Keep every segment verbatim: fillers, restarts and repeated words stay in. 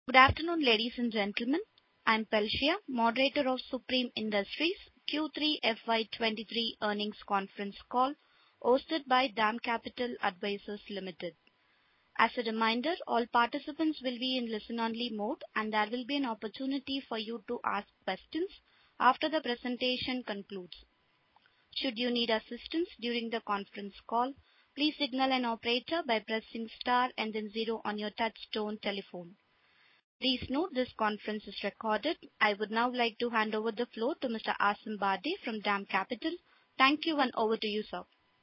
Good afternoon, ladies and gentlemen. I'm Pelshia, moderator of Supreme Industries Q three F Y twenty-three earnings conference call hosted by DAM Capital Advisors Limited. As a reminder, all participants will be in listen-only mode, and there will be an opportunity for you to ask questions after the presentation concludes. Should you need assistance during the conference call, please signal an operator by pressing star and then zero on your touch-tone telephone. Please note this conference is recorded. I would now like to hand over the floor to Mister Asim Bade from DAM Capital. Thank you, and over to you, sir.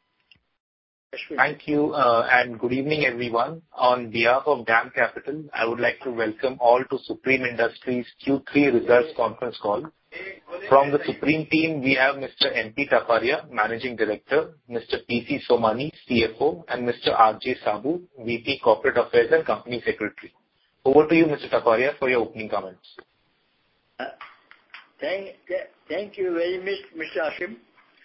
Thank you, uh, and good evening, everyone. On behalf of DAM Capital, I would like to welcome all to Supreme Industries Q three results conference call. From the Supreme team, we have Mister M P Taparia, Managing Director, Mister P C Somani, C F O, and Mister R J Saboo, V P Corporate Affairs and Company Secretary. Over to you, Mister Taparia, for your opening comments. Uh, thank, thank you very much, Mister Asim.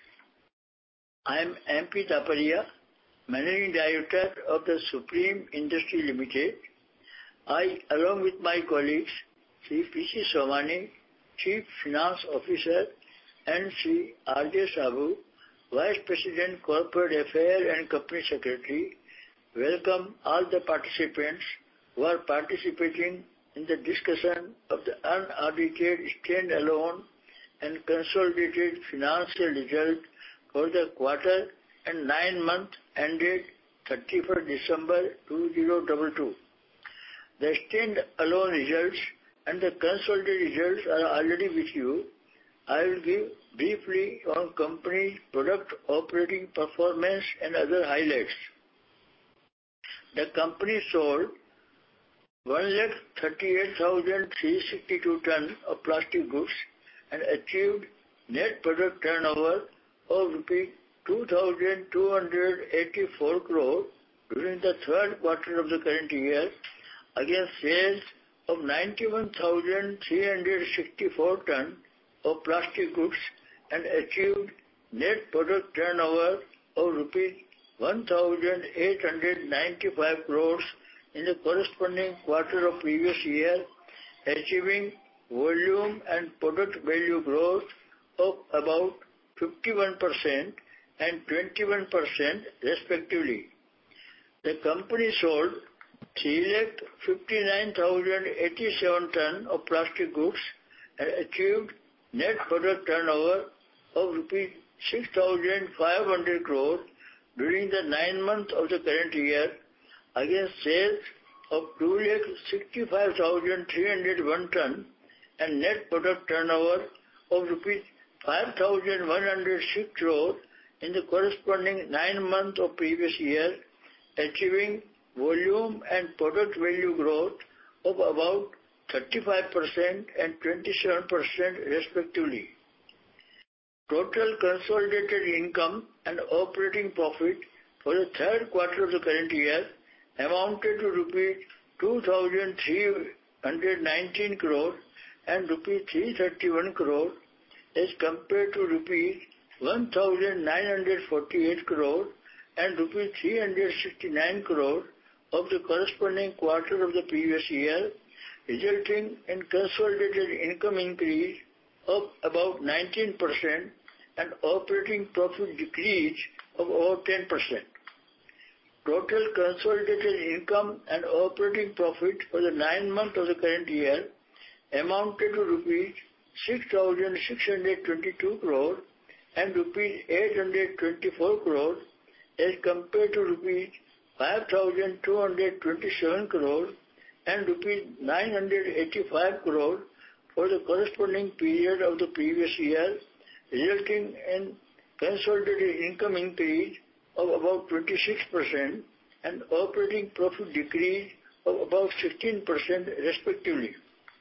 I am M P Taparia, Managing Director of the Supreme Industries Limited. I, along with my colleagues, Sri P C Somani, Chief Finance Officer, and Sri R J Saboo, Vice President Corporate Affairs and Company Secretary, welcome all the participants who are participating in the discussion of the unaudited stand-alone and consolidated financial result for the quarter and nine months ended thirty-first December two thousand twenty-two. The stand-alone results and the consolidated results are already with you. I will give briefly on company's product operating performance and other highlights. The company sold one lakh thirty-eight thousand three hundred sixty-two tons of plastic goods and achieved net product turnover of rupees two thousand two hundred eighty-four crore during the third quarter of the current year against sales of ninety-one thousand three hundred sixty-four tons of plastic goods and achieved net product turnover of rupees one thousand eight hundred ninety-five crores in the corresponding quarter of previous year, achieving volume and product value growth of about fifty-one percent and twenty-one percent respectively. The company sold three lakh fifty-nine thousand eighty-seven tons of plastic goods and achieved net product turnover of rupees six thousand five hundred crore during the nine months of the current year, against sales of two lakh sixty-five thousand three hundred one tons and net product turnover of rupees five thousand one hundred six crore in the corresponding nine months of previous year, achieving volume and product value growth of about thirty-five percent and twenty-seven percent respectively. Total consolidated income and operating profit for the third quarter of the current year amounted to rupees two thousand three hundred nineteen crore and rupees three hundred thirty-one crore as compared to rupees one thousand nine hundred forty-eight crore and rupees three hundred sixty-nine crore of the corresponding quarter of the previous year, resulting in consolidated income increase of about nineteen percent and operating profit decrease of about ten percent. Total consolidated income and operating profit for the nine months of the current year amounted to rupees six thousand six hundred twenty-two crore and rupees eight hundred twenty-four crore as compared to rupees five thousand two hundred twenty-seven crore and rupees nine hundred eighty-five crore for the corresponding period of the previous year, resulting in consolidated income increase of about twenty-six percent and operating profit decrease of about sixteen percent respectively.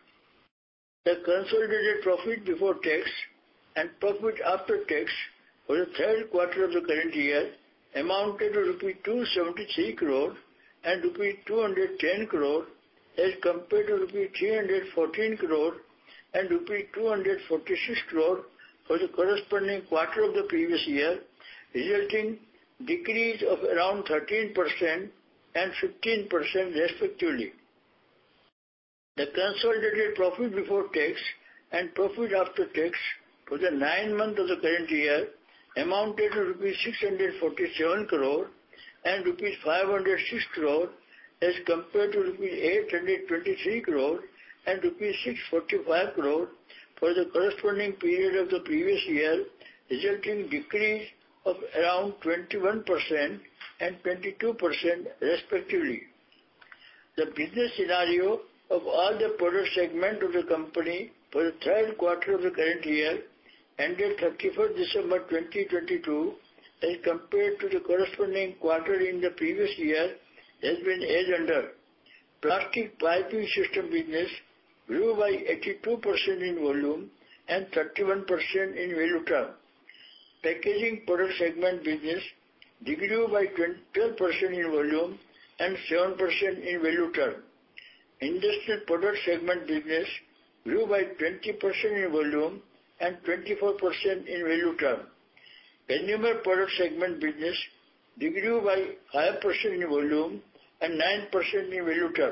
The consolidated profit before tax and profit after tax for the third quarter of the current year amounted to rupees two hundred seventy-three crore and rupees two hundred ten crore as compared to rupees three hundred fourteen crore and rupees two hundred forty-six crore for the corresponding quarter of the previous year, resulting decrease of around thirteen percent and fifteen percent respectively. The consolidated profit before tax and profit after tax for the nine months of the current year amounted to rupees six hundred forty-seven crore and rupees five hundred six crore as compared to rupees eight hundred twenty-three crore and rupees six hundred forty-five crore for the corresponding period of the previous year, resulting decrease of around twenty-one percent and twenty-two percent respectively. The business scenario of all the product segment of the company for the third quarter of the current year ended thirty-first December twenty twenty-two as compared to the corresponding quarter in the previous year has been as under. Plastic piping system business grew by eighty-two percent in volume and thirty-one percent in value term. Packaging product segment business degrew by twelve percent in volume and seven percent in value term. Industrial product segment business grew by twenty percent in volume and twenty-four percent in value term. Consumer product segment business degrew by five percent in volume and nine percent in value term.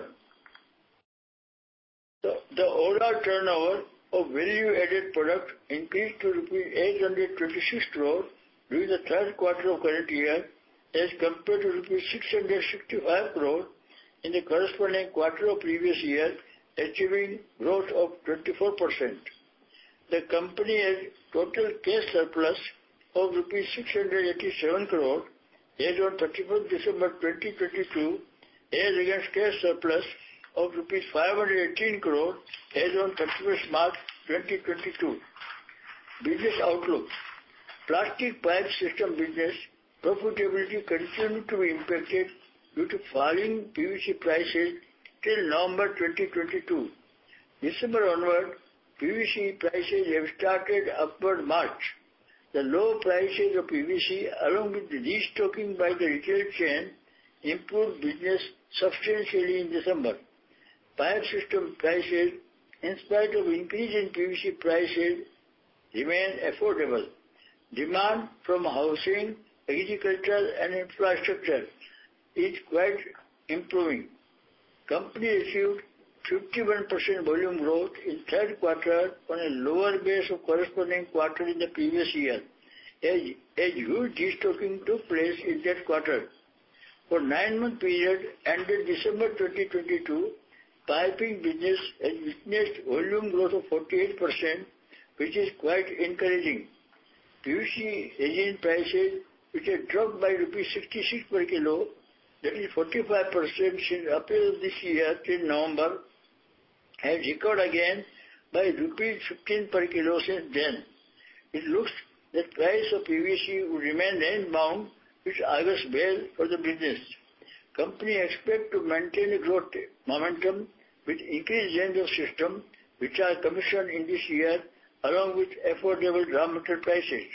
The, the overall turnover of value-added product increased to rupees eight hundred twenty-six crore during the third quarter of current year as compared to rupees six hundred sixty-five crore in the corresponding quarter of previous year, achieving growth of twenty-four percent. The company has total cash surplus of rupees six hundred eighty-seven crore as on thirty-first December twenty twenty-two as against cash surplus of rupees five hundred eighteen crore as on thirty-first March twenty twenty-two. Business outlook. Plastic pipe system business profitability continued to be impacted due to falling P V C prices till November twenty twenty-two. December onward, P V C prices have started upward march. The low prices of P V C along with the restocking by the retail chain improved business substantially in December. Pipe system prices, in spite of increase in P V C prices, remain affordable. Demand from housing, agriculture and infrastructure is quite improving. Company achieved fifty-one percent volume growth in third quarter on a lower base of corresponding quarter in the previous year, as, as huge destocking took place in that quarter. For nine-month period ended December twenty twenty-two, piping business has witnessed volume growth of forty-eight percent, which is quite encouraging. P V C resin prices, which have dropped by rupees sixty-six per kilo, that is forty-five percent since April of this year till November, has recovered again by rupees fifteen per kilo since then. It looks that price of P V C would remain range bound, which augurs well for the business. Company expect to maintain a growth momentum with increased range of system which are commissioned in this year along with affordable raw material prices.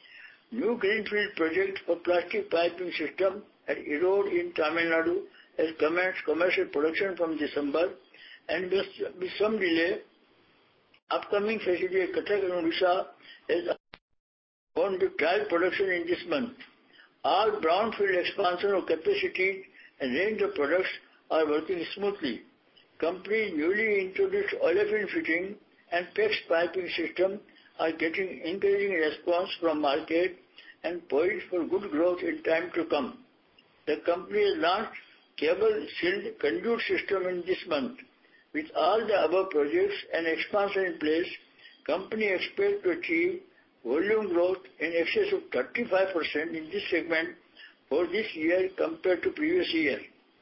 New greenfield project for plastic piping system at Erode in Tamil Nadu has commenced commercial production from December, and with, with some delay, upcoming facility at Cuttack and Odisha has gone to trial production in this month. All brownfield expansion of capacity and range of products are working smoothly. Company newly introduced olefin fitting and PEX piping system are getting encouraging response from market and poised for good growth in time to come. The company has launched cable sealed conduit system in this month. With all the above projects and expansion in place, company expects to achieve volume growth in excess of thirty-five percent in this segment for this year compared to previous year.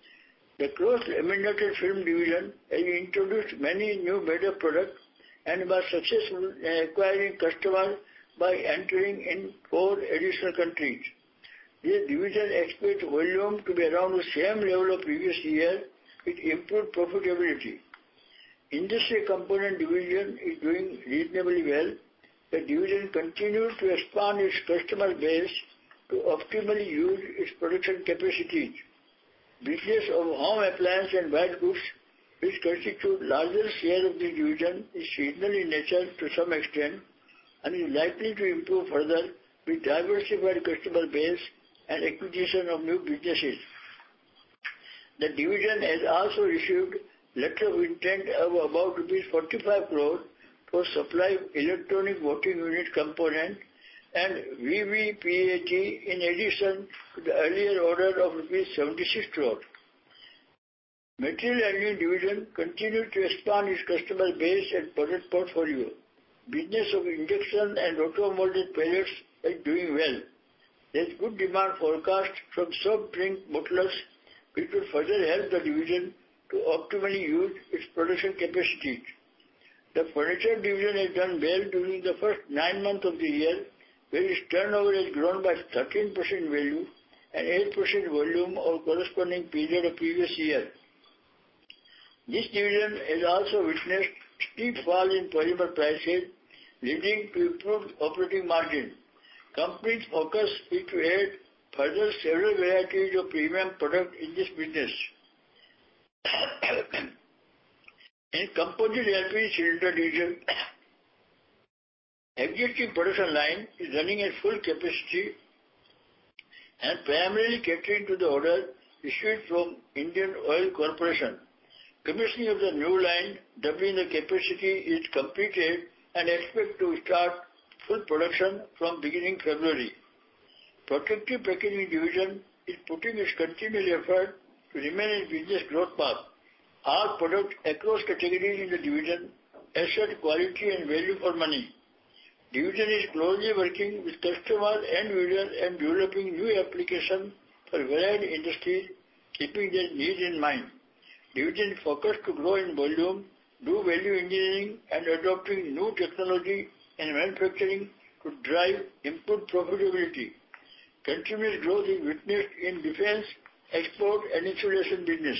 The cross-laminated film division has introduced many new better products and was successful in acquiring customers by entering in four additional countries. This division expects volume to be around the same level of previous year with improved profitability. Industry component division is doing reasonably well. The division continues to expand its customer base to optimally use its production capacities. Business of home appliance and white goods, which constitute larger share of the division, is seasonal in nature to some extent and is likely to improve further with diversified customer base and acquisition of new businesses. The division has also received letter of intent of about rupees forty-five crore for supply of electronic voting unit component and V V P A T in addition to the earlier order of rupees seventy-six crore. Material Handling Division continued to expand its customer base and product portfolio. Business of injection and roto-molded pellets is doing well. There is good demand forecast from soft drink bottlers, which will further help the division to optimally use its production capacity. The Furniture Division has done well during the first nine months of the year, where its turnover has grown by thirteen percent value and eight percent volume over corresponding period of previous year. This division has also witnessed steep fall in polymer prices, leading to improved operating margin. Company's focus is to add further several varieties of premium products in this business. In Composite L P G Cylinder Division, existing production line is running at full capacity and primarily catering to the order issued from Indian Oil Corporation. Commissioning of the new line, doubling the capacity, is completed and expect to start full production from beginning February. Protective Packaging Division is putting its continual effort to remain in business growth path. All products across categories in the division assure quality and value for money. Division is closely working with customer end users and developing new applications for varied industries, keeping their needs in mind. Division is focused to grow in volume, do value engineering and adopting new technology in manufacturing to drive improved profitability. Continuous growth is witnessed in defense, export and insulation business.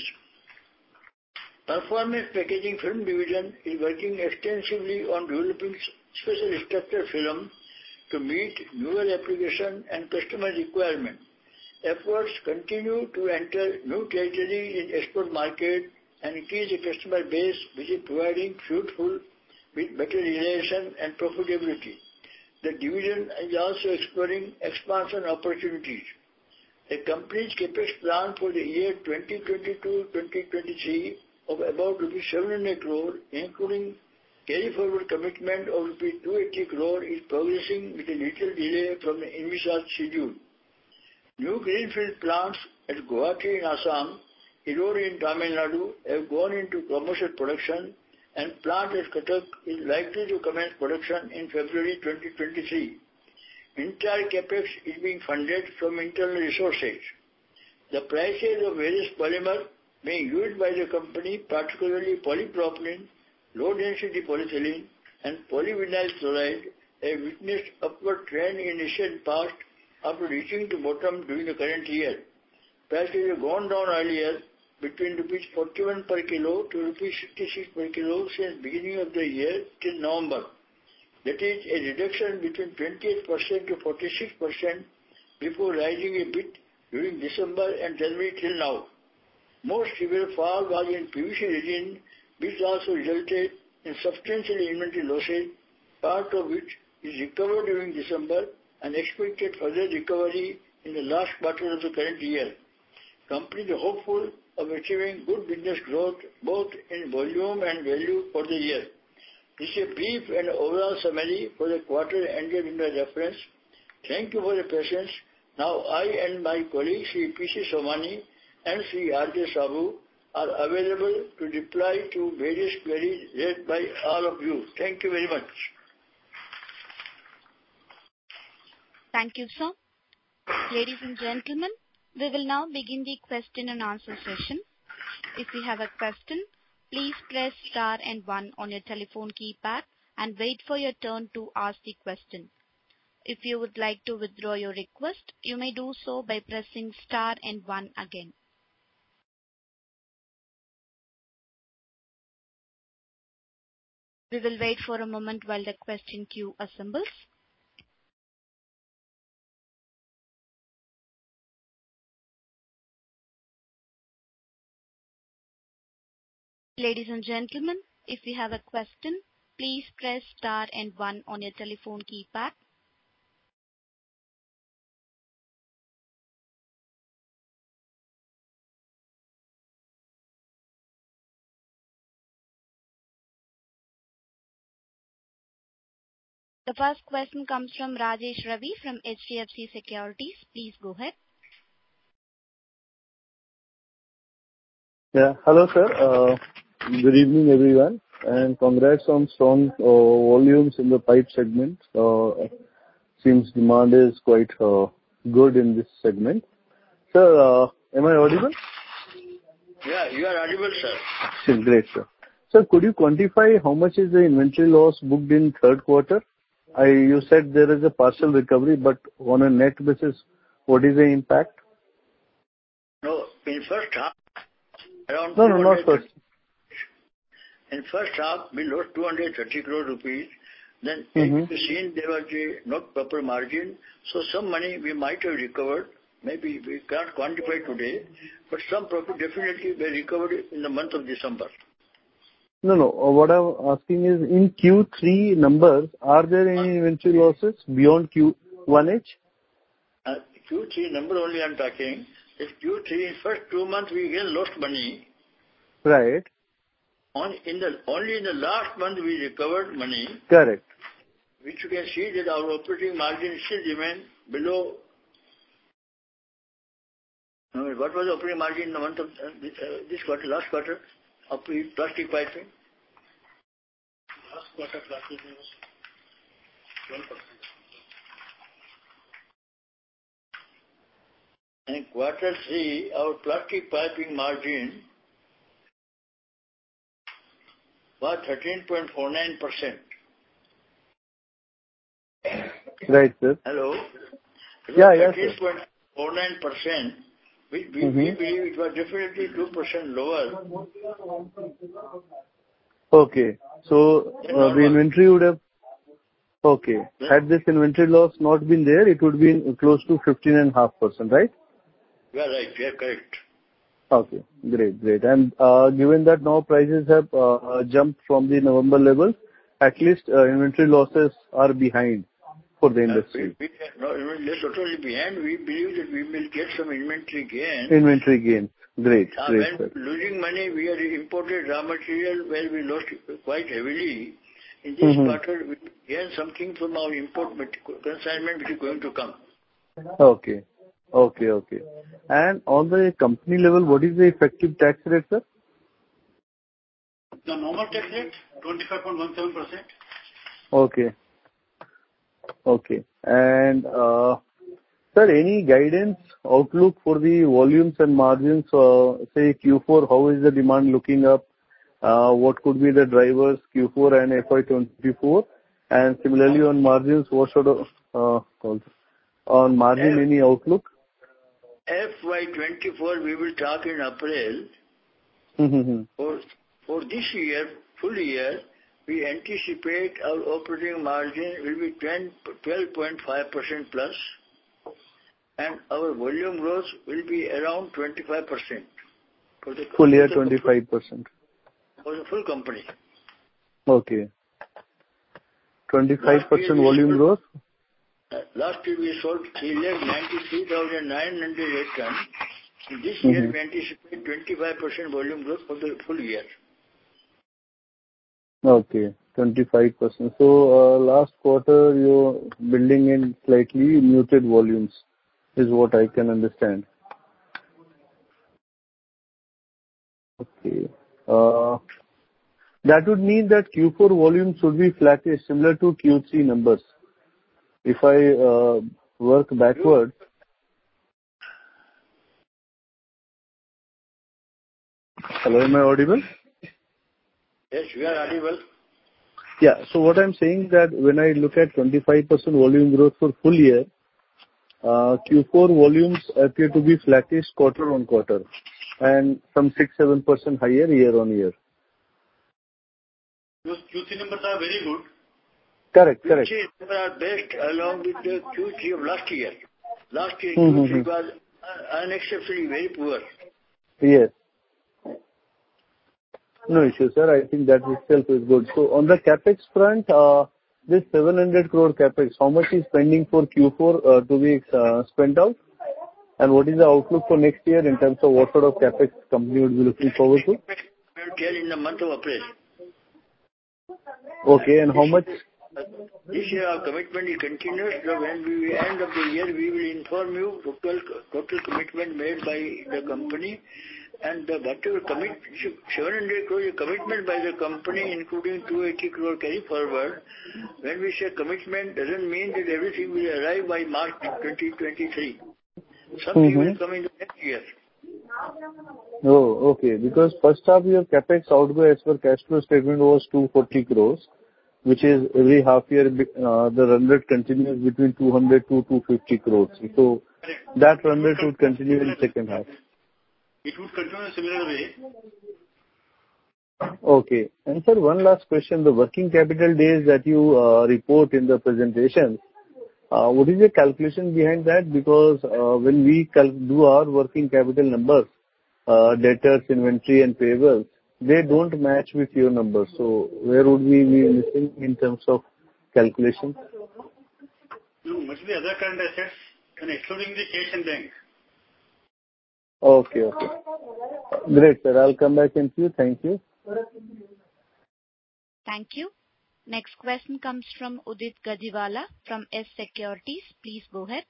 Performance Packaging Film Division is working extensively on developing special structured film to meet newer application and customer requirements. Efforts continue to enter new territories in export market and increase the customer base, which is providing fruitful with better realization and profitability. The division is also exploring expansion opportunities. The company's capex plan for the year twenty twenty-two to twenty twenty-three of about rupees seven hundred crore, including carry forward commitment of rupees two hundred eighty crore, is progressing with a little delay from the envisaged schedule. New greenfield plants at Guwahati in Assam, Erode in Tamil Nadu have gone into commercial production, and plant at Cuttack is likely to commence production in February twenty twenty-three. Entire capex is being funded from internal resources. The prices of various polymers being used by the company, particularly polypropylene, low-density polyethylene, and polyvinyl chloride, have witnessed upward trend in recent past after reaching to bottom during the current year. Prices have gone down earlier between rupees forty-one per kilo to rupees sixty-six per kilo since beginning of the year till November. That is a reduction between twenty-eight percent to forty-six percent before rising a bit during December and January till now. Most severe fall was in P V C resin, which also resulted in substantial inventory losses, part of which is recovered during December and expected further recovery in the last quarter of the current year. Company is hopeful of achieving good business growth both in volume and value for the year. This is a brief and overall summary for the quarter ended in the reference. Thank you for your patience. Now I and my colleague Sri P C Somani and Sri R J Sabu are available to reply to various queries raised by all of you. Thank you very much. Thank you, sir. Ladies and gentlemen, we will now begin the question and answer session. If you have a question, please press star and one on your telephone keypad and wait for your turn to ask the question. If you would like to withdraw your request, you may do so by pressing star and one again. We will wait for a moment while the question queue assembles. Ladies and gentlemen, if you have a question, please press star and one on your telephone keypad. The first question comes from Rajesh Ravi from H D F C Securities. Please go ahead. Yeah. Hello, sir. Uh, good evening, everyone, and congrats on strong uh, volumes in the pipe segment. Uh, seems demand is quite uh, good in this segment. Sir, uh, am I audible? Yeah, you are audible, sir. Sure, great, sir. Sir, could you quantify how much is the inventory loss booked in third quarter? I, you said there is a partial recovery, but on a net basis, what is the impact? No, in first half, around No, no, not first. In first half, we lost two hundred thirty crore rupees. Then, Mm-hmm. if you seen there was a not proper margin, so some money we might have recovered. Maybe we can't quantify today, but some profit definitely we recovered in the month of December. No, no. uh, What I'm asking is, in Q three numbers, are there any inventory losses beyond Q one H? Uh, Q three number only I'm talking. If Q three in first two months we again lost money. Right. On in the only in the last month we recovered money, Correct. which you can see that our operating margin still remain below. No, what was the operating margin in the month of uh, this, uh, this quarter, last quarter, of the plastic piping? Last quarter plastic was twelve percent. And quarter three, our plastic piping margin was thirteen point four nine percent. Right, sir. Hello? It Yeah, was yes, thirteen sir. point four nine percent. We, we, Mm-hmm. we believe it was definitely two percent lower. Okay. So, uh, the inventory would have... Okay. Had this inventory loss not been there, it would be close to fifteen point five percent, right? You are right, you are correct. Okay. Great, great. And, uh, given that now prices have uh, jumped from the November levels, at least uh, inventory losses are behind for the industry. We, we, no, let's totally behind. We believe that we will get some inventory gain. Inventory gain. Great, Uh, great, when sir. losing money, we are imported raw material where we lost quite heavily. In this Mm-hmm. quarter, we gain something from our import consignment which is going to come. Okay. Okay, okay. And on the company level, what is the effective tax rate, sir? The normal tax rate, twenty-five point one seven percent. Okay. Okay. And, uh, sir, any guidance, outlook for the volumes and margins, uh, say Q four, how is the demand looking up? Uh, What could be the drivers Q four and F Y twenty-four? And similarly on margins, what sort of, uh, on margin, any outlook? F Y twenty-four, we will talk in April. Mm-hmm. For, for this year, full year, we anticipate our operating margin will be twelve point five percent plus, and our volume growth will be around twenty-five percent. For the Full year, for the twenty-five percent. For the full company. Okay. twenty-five percent volume growth? Uh, last year we sold three lakh ninety-three thousand nine hundred eight tons. This year Mm-hmm. we anticipate twenty-five percent volume growth for the full year. Okay, twenty-five percent. So, uh, last quarter, you're building in slightly muted volumes, is what I can understand. Okay. Uh, That would mean that Q four volumes should be flattish, similar to Q three numbers. If I uh, work backwards... Hello, am I audible? Yes, we are audible. Yeah. So what I'm saying that when I look at twenty-five percent volume growth for full year, uh, Q four volumes appear to be flattish quarter on quarter and some six to seven percent higher year on year. Those Q three numbers are very good. Correct, correct. Q three numbers are best along with the Q three of last year. Last year Mm-hmm. Q three was unexceptionally very poor. Yes. No issue, sir. I think that itself is good. So on the CapEx front, uh, this seven hundred crore CapEx, how much is pending for Q four uh, to be uh, spent out? And what is the outlook for next year in terms of what sort of CapEx company would be looking forward to? We will tell in the month of April. Okay, and how much? This year our commitment is continuous. So when we end of the year, we will inform you total total commitment made by the company, and the whatever commit seven hundred crore commitment by the company, including two hundred eighty crore carry forward. When we say commitment, doesn't mean that everything will arrive by March twenty twenty-three. Something mm-hmm. will come in the next year. Oh, okay. Because first half your capex outgo as per cash flow statement was two hundred forty crores, which is every half year uh, the run rate continues between two hundred to two hundred fifty crores. So that run rate would continue in second half. It would continue in a similar way. Okay. And sir, one last question. The working capital days that you uh, report in the presentation, uh, what is the calculation behind that? Because uh, when we cal- do our working capital numbers, uh, debtors, inventory and payables, they don't match with your numbers. So where would we be missing in terms of calculation? No, much the other current assets and excluding the cash and bank. Okay, okay. Great, sir. I'll come back in queue. Thank you. Thank you. Next question comes from Udit Gajiwala from S Securities. Please go ahead.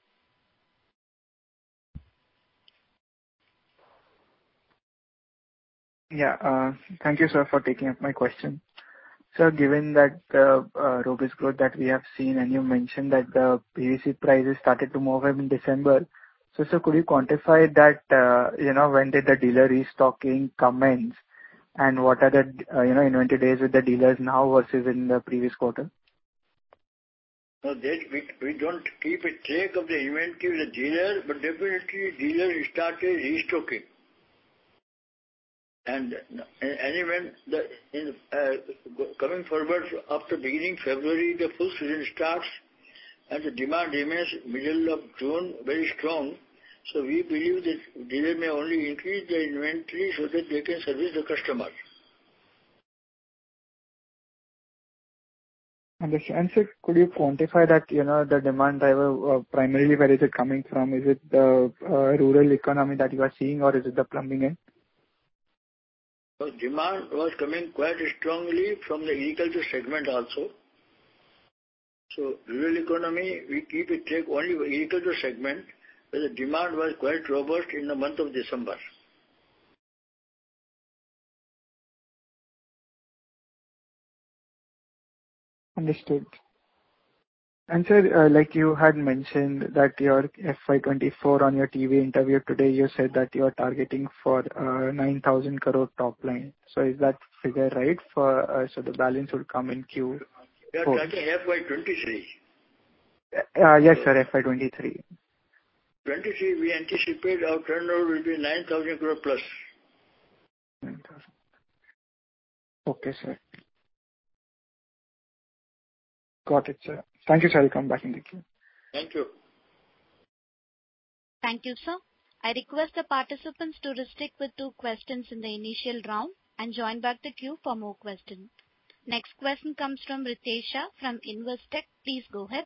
Yeah, uh, thank you, sir, for taking up my question. Sir, given that the uh, robust growth that we have seen, and you mentioned that the P V C prices started to move up in December. So, sir, could you quantify that, uh, you know, when did the dealer restocking commence, and what are the, uh, you know, inventory days with the dealers now versus in the previous quarter? No, that we, we don't keep a track of the inventory with the dealer, but definitely dealers started restocking. And, and even the, in, uh, coming forward after beginning February, the full season starts, and the demand remains middle of June very strong. So we believe that dealer may only increase the inventory so that they can service the customer. Understood. And sir, could you quantify that, you know, the demand driver, uh, primarily where is it coming from? Is it the uh, rural economy that you are seeing, or is it the plumbing end? So demand was coming quite strongly from the agriculture segment also. So rural economy, we keep it track only for agriculture segment, where the demand was quite robust in the month of December. Understood. And sir, uh, like you had mentioned that your F Y twenty-four on your T V interview today, you said that you are targeting for uh, nine thousand crore top line. So is that figure right? For uh, so the balance will come in Q four. We are talking F Y twenty-three. Uh, yes, sir, F Y twenty-three. twenty-three, we anticipate our turnover will be nine thousand crore plus. nine thousand. Okay, sir. Got it, sir. Thank you, sir. I'll come back in the queue. Thank you. Thank you, sir. I request the participants to restrict with two questions in the initial round and join back the queue for more questions. Next question comes from Ritesh Shah from Investec. Please go ahead.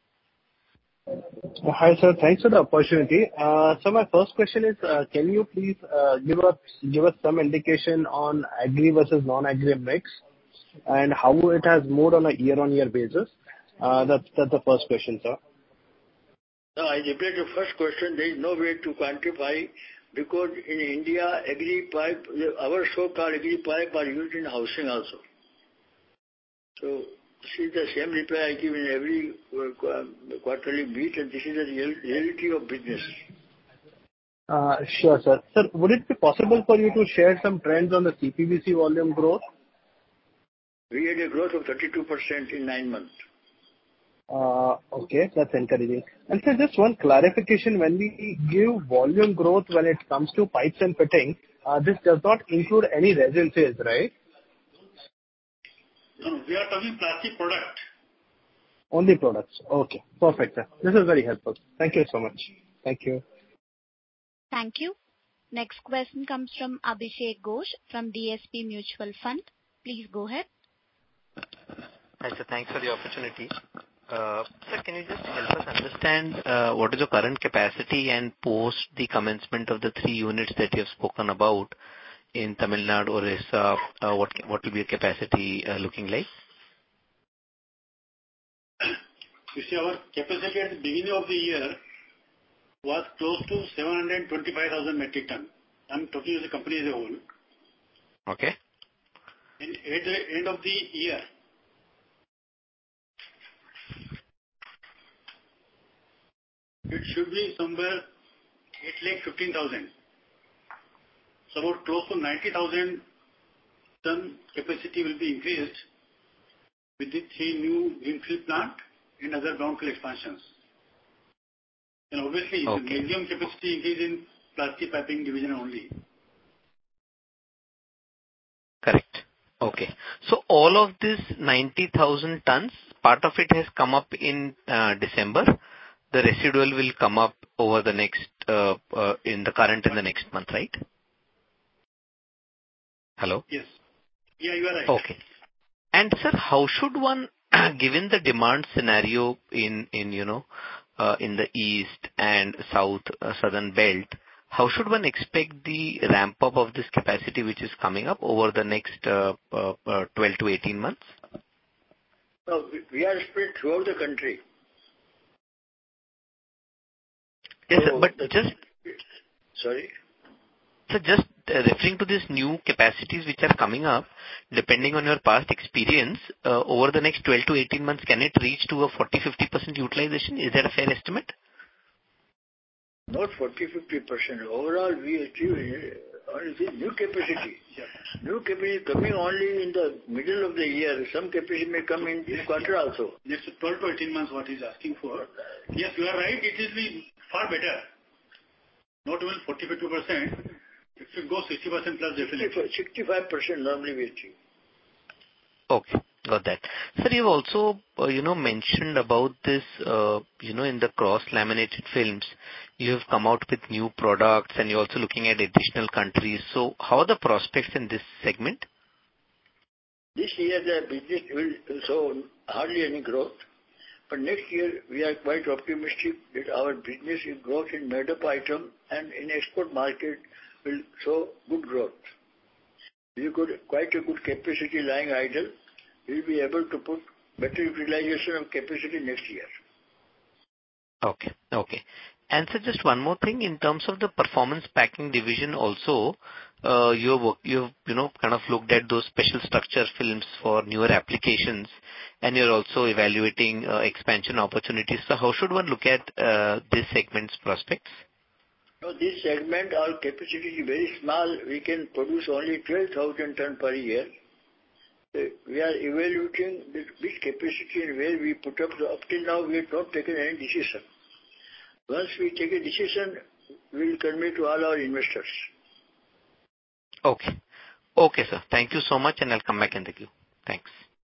Hi, sir. Thanks for the opportunity. Uh, so my first question is, uh, can you please uh, give us give us some indication on agri versus non-agri mix and how it has moved on a year-on-year basis? Uh, that's that's the first question, sir. No, I repeat the first question. There is no way to quantify because in India, agri pipe, our so-called agri pipe are used in housing also. So this is the same reply I give in every quarterly meet, and this is the real, reality of business. Uh, sure, sir. Sir, would it be possible for you to share some trends on the C P V C volume growth? We had a growth of thirty-two percent in nine months. Uh, okay, that's encouraging. And sir, just one clarification, when we give volume growth when it comes to pipes and fittings, uh, this does not include any resin sales, right? No, we are talking plastic product. Only products. Okay, perfect, sir. This is very helpful. Thank you so much. Thank you. Thank you. Next question comes from Abhishek Ghosh from D S P Mutual Fund. Please go ahead. Hi, sir. Thanks for the opportunity. Uh, sir, can you just help us understand uh, what is the current capacity and post the commencement of the three units that you have spoken about in Tamil Nadu, Orissa, uh, what what will be the capacity uh, looking like? You see, our capacity at the beginning of the year was close to seven hundred twenty-five thousand metric ton. I'm talking as a company as a whole. Okay. And at the end of the year, it should be somewhere eight lakh fifteen thousand. So about close to ninety thousand ton capacity will be increased with the three new greenfield plant and other brownfield expansions. And obviously, Okay. the maximum capacity increase in plastic piping division only. Correct. Okay. So all of this ninety thousand tons, part of it has come up in uh, December. The residual will come up over the next, uh, uh, in the current and the next month, right? Hello? Yes. Yeah, you are right. Okay. And sir, how should one, given the demand scenario in, in you know, uh, in the east and south, uh, southern belt, how should one expect the ramp up of this capacity which is coming up over the next uh, uh, uh, twelve to eighteen months? No, we- we are spread throughout the country. Yes, sir, So but the- just, Sorry? so just uh, referring to these new capacities which are coming up, depending on your past experience, uh, over the next twelve to eighteen months, can it reach to a forty to fifty percent utilization? Is that a fair estimate? Not forty to fifty percent. Overall, we achieve uh, only the new capacity. New capacity coming only in the middle of the year. Some capacity may come in this quarter also. Next twelve to eighteen months what he's asking for. Yes, you are right. It will be far better. Not even forty to fifty percent. It should go sixty percent plus definitely. sixty-five percent normally we achieve. Okay, got that. Sir, you've also, uh, you know, mentioned about this, uh, you know, in the cross-laminated films, you have come out with new products and you're also looking at additional countries. So how are the prospects in this segment? This year the business will show hardly any growth. But next year we are quite optimistic that our business in growth in made-up item and in export market will show good growth. We got quite a good capacity lying idle. We will be able to put better utilization of capacity next year. Okay, okay. And so just one more thing, in terms of the performance packing division also, uh, you've, you've, you know, kind of looked at those special structure films for newer applications, and you're also evaluating uh, expansion opportunities. So how should one look at uh, this segment's prospects? Now this segment, our capacity is very small. We can produce only twelve thousand ton per year. Uh, We are evaluating this, which capacity and where we put up. So up till now we have not taken any decision. Once we take a decision, we will convey to all our investors. Okay. Okay, sir. Thank you so much, and I'll come back in the queue. Thanks.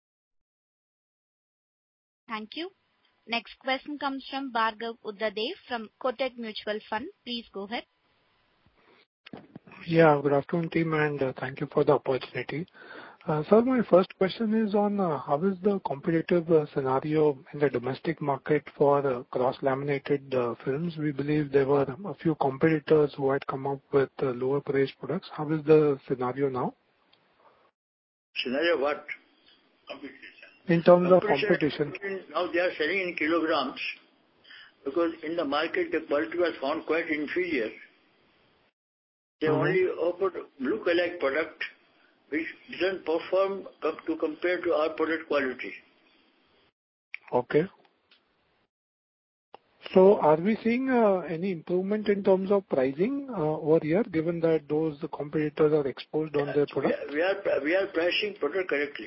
Thank you. Next question comes from Bhargav Udadev from Kotak Mutual Fund. Please go ahead. Yeah, good afternoon, team, and uh, thank you for the opportunity. Uh, Sir, my first question is on uh, how is the competitive uh, scenario in the domestic market for uh, cross-laminated uh, films? We believe there were a few competitors who had come up with uh, lower priced products. How is the scenario now? Scenario what? Competition. In terms of competition. Now they are selling in kilograms because in the market the quality was found quite inferior. They Mhm. only offered look-alike product which doesn't perform com- to compare to our product quality. Okay. So are we seeing uh, any improvement in terms of pricing uh, over here, given that those competitors are exposed on their We product? are, we are we are pricing product correctly.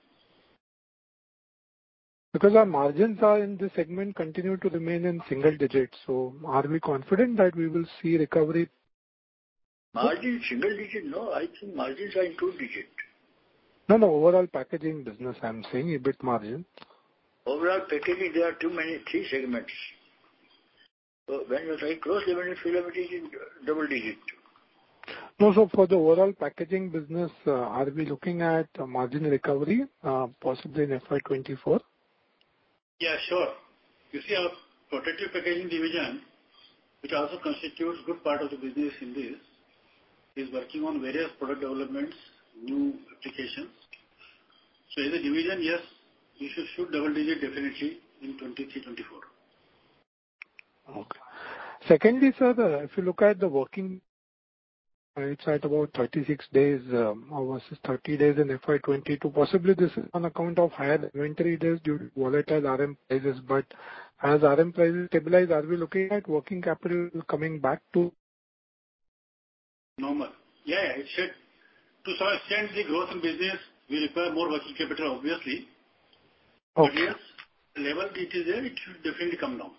Because our margins are in this segment continue to remain in single digits. So are we confident that we will see recovery? Margin single digit? No, I think margins are in two digit. No, no, overall packaging business, I'm saying, EBIT margin. Overall packaging, there are too many, three segments. So when you say cross-laminated filament is in double digit. No, so for the overall packaging business, uh, are we looking at a margin recovery, uh, possibly in F Y twenty-four? Yeah, sure. You see, our protective packaging division, which also constitutes good part of the business in this, is working on various product developments, new applications. So as a division, yes, we should shoot double digit definitely in twenty-three twenty-four. Okay. Secondly, sir, if you look at the working, it's at about thirty-six days um, versus thirty days in F Y twenty-two. Possibly this is on account of higher inventory days due to volatile R M prices. But as R M prices stabilize, are we looking at working capital coming back to normal? Yeah, yeah, it should. To some extent, the growth in business will require more working capital, obviously. Okay. But yes, the level it is there, it should definitely come down.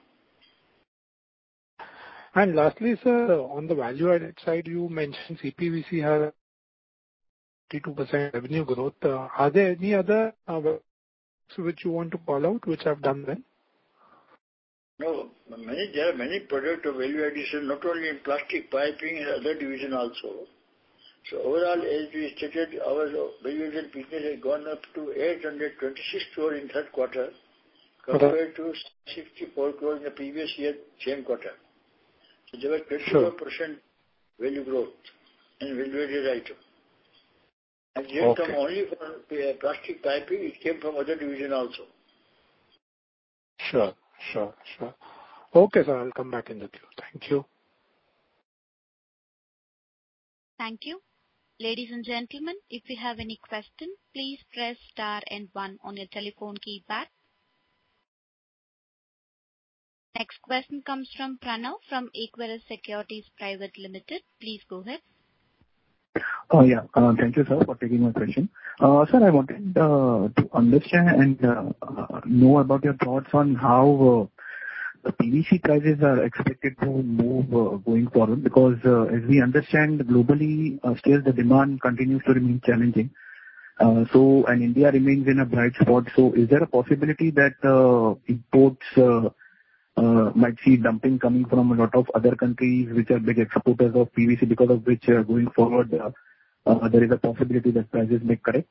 And lastly, sir, on the value-added side, you mentioned C P V C has fifty-two percent revenue growth. Uh, Are there any other uh, which you want to call out, which have done well? No, many, there are many products of value addition, not only in plastic piping and other division also. So overall, as we stated, our value addition business has gone up to eight hundred twenty-six crore in third quarter, compared to sixty-four crore in the previous year, same quarter. So there was twenty-four percent sure. value growth in value-added item. And it didn't okay. come only from uh, plastic piping, it came from other division also. Sure, sure, sure. Okay, sir, I'll come back in the queue. Thank you. Thank you. Ladies and gentlemen, if you have any question, please press star and one on your telephone keypad. Next question comes from Pranav from Equirus Securities Private Limited. Please go ahead. Oh, yeah. Uh, thank you, sir, for taking my question. Uh, sir, I wanted uh, to understand and uh, uh, know about your thoughts on how uh, the P V C prices are expected to move uh, going forward, because uh, as we understand globally, uh, still the demand continues to remain challenging. Uh, so, and India remains in a bright spot. So, is there a possibility that uh, imports uh, Uh, might see dumping coming from a lot of other countries which are big exporters of P V C, because of which uh, going forward uh, uh, there is a possibility that prices may correct?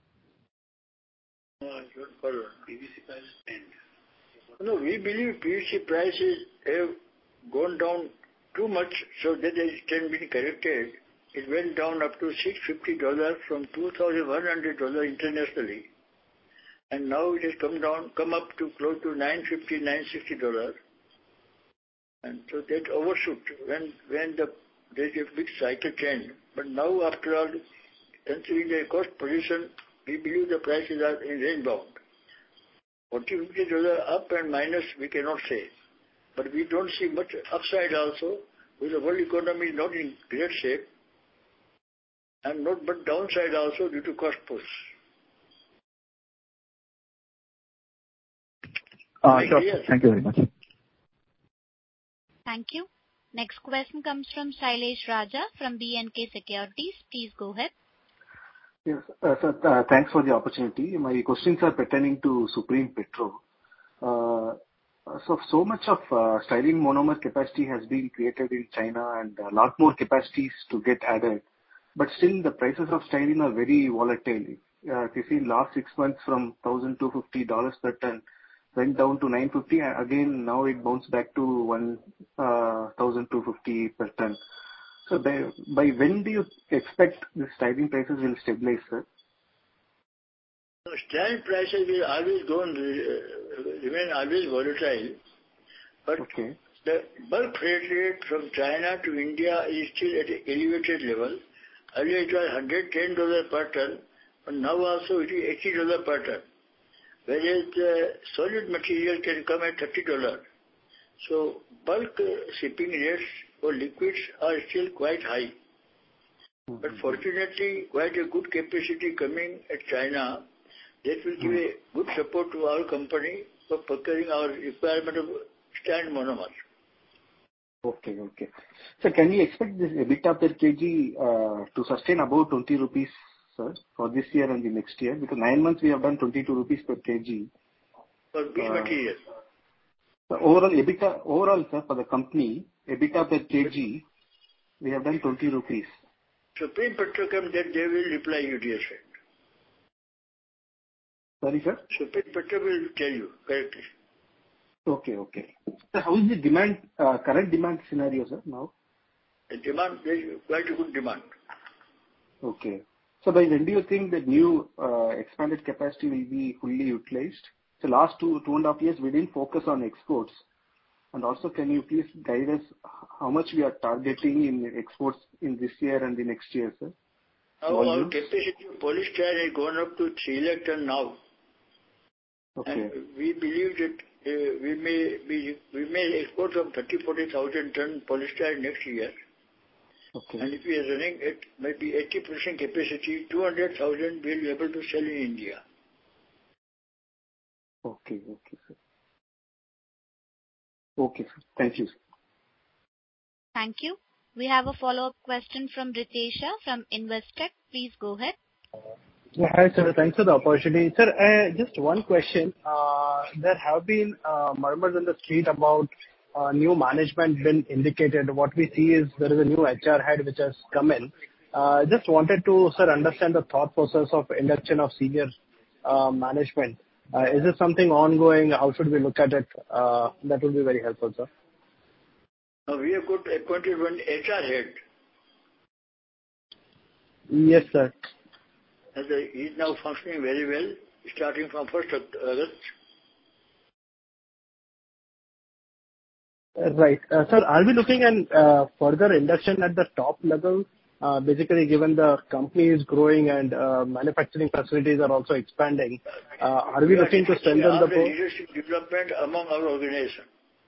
No, P V C prices tend. No, we believe P V C prices have gone down too much so that it can be corrected. It went down up to six hundred fifty dollars from two thousand one hundred dollars internationally. And now it has come down, come up to close to nine fifty, nine sixty dollars. And so that overshoot when when the there's a big cycle trend. But now, after all, considering the cost position, we believe the prices are in range bound. forty, fifty dollars up and minus we cannot say. But we don't see much upside also, because the world economy is not in great shape, and not but downside also due to cost push. Uh, sure. Thank you very much. Thank you. Next question comes from Shailesh Raja from B and K Securities. Please go ahead. Yes, uh, sir, uh, thanks for the opportunity. My questions are pertaining to Supreme Petro. Uh, so, so much of uh, styrene monomer capacity has been created in China, and a lot more capacities to get added. But still, the prices of styrene are very volatile. Uh, if you see last six months from one thousand two hundred fifty dollars per ton, went down to nine hundred fifty, again now it bounced back to one thousand two hundred fifty per ton. So by, by when do you expect the styrene prices will stabilize, sir? So styrene prices will always go on, uh, remain always volatile, but okay. The bulk freight rate from China to India is still at an elevated level. Earlier it was one hundred ten dollars per ton, but now also it is eighty dollars per ton. Whereas the solid material can come at thirty dollars. So bulk uh, shipping rates for liquids are still quite high. Mm-hmm. But fortunately, quite a good capacity coming at China that will give mm-hmm. a good support to our company for procuring our requirement of styrene monomer. Okay, okay. So can we expect this EBITDA per kg uh, to sustain about twenty rupees? Sir, for this year and the next year, because nine months we have done twenty-two rupees per kg. For which uh, material? The overall EBITDA, overall sir, for the company, EBITDA per kg, we have done twenty rupees. Supreme Petrochem, that they will reply you, dear friend. Sorry, sir? Supreme Petrochem will tell you correctly. Okay, okay. So how is the demand, uh, current demand scenario, sir, now? The demand, there is quite a good demand. Okay. So by when do you think the new uh, expanded capacity will be fully utilized? So last two, two and a half years, we didn't focus on exports. And also, can you please guide us how much we are targeting in exports in this year and the next year, sir? Now our capacity of polystyrene has gone up to three lakh ton now. Okay. And we believe that uh, we may be, we may export some thirty, forty thousand ton polystyrene next year. Okay. And if we are running at maybe eighty percent capacity, two hundred thousand we'll be able to sell in India. Okay, okay, sir. Okay, sir. Thank you, sir. Thank you. We have a follow-up question from Ritesha from Investec. Please go ahead. Yeah, hi, sir. Thanks for the opportunity. Sir, uh, just one question. Uh, there have been uh, murmurs in the street about uh, new management been indicated. What we see is there is a new H R head which has come in. Uh, just wanted to, sir, understand the thought process of induction of senior uh, management. Uh, is this something ongoing? How should we look at it? Uh, that would be very helpful, sir. Now we have got appointed one H R head. Yes, sir. And he is now functioning very well, starting from first of August. Uh, Right. Uh, Sir, are we looking at uh, further induction at the top level? Uh, Basically, given the company is growing and uh, manufacturing facilities are also expanding, uh, are we looking to strengthen the the board? leadership development among our organization.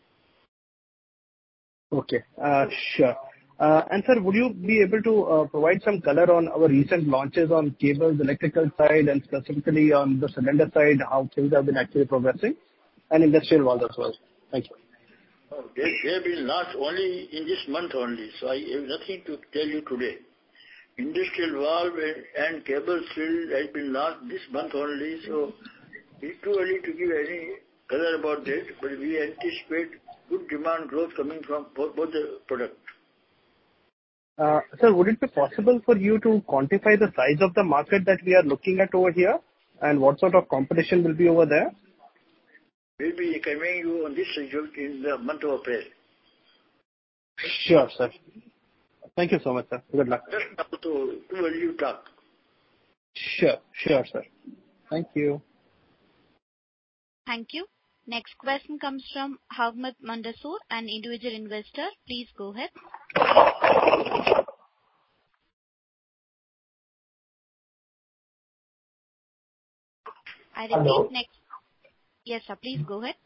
Okay. Uh, Sure. Uh, And sir, would you be able to uh, provide some color on our recent launches on cables, electrical side, and specifically on the cylinder side, how things have been actually progressing, and industrial valves as well? Thank you. Oh, they, they have been launched only in this month only, so I have nothing to tell you today. Industrial valve and, and cable shield has been launched this month only, so it's too early to give any color about that, but we anticipate good demand growth coming from both, both the products. Uh, Sir, would it be possible for you to quantify the size of the market that we are looking at over here, and what sort of competition will be over there? We'll be conveying you on this result in the month of April. Sure, sir. Thank you so much, sir. Good luck. Just now to, too early to talk. Sure, sure, sir. Thank you. Thank you. Next question comes from Ahmed Mandasur, an individual investor. Please go ahead. I repeat, Hello. next. Yes, sir. Please go ahead.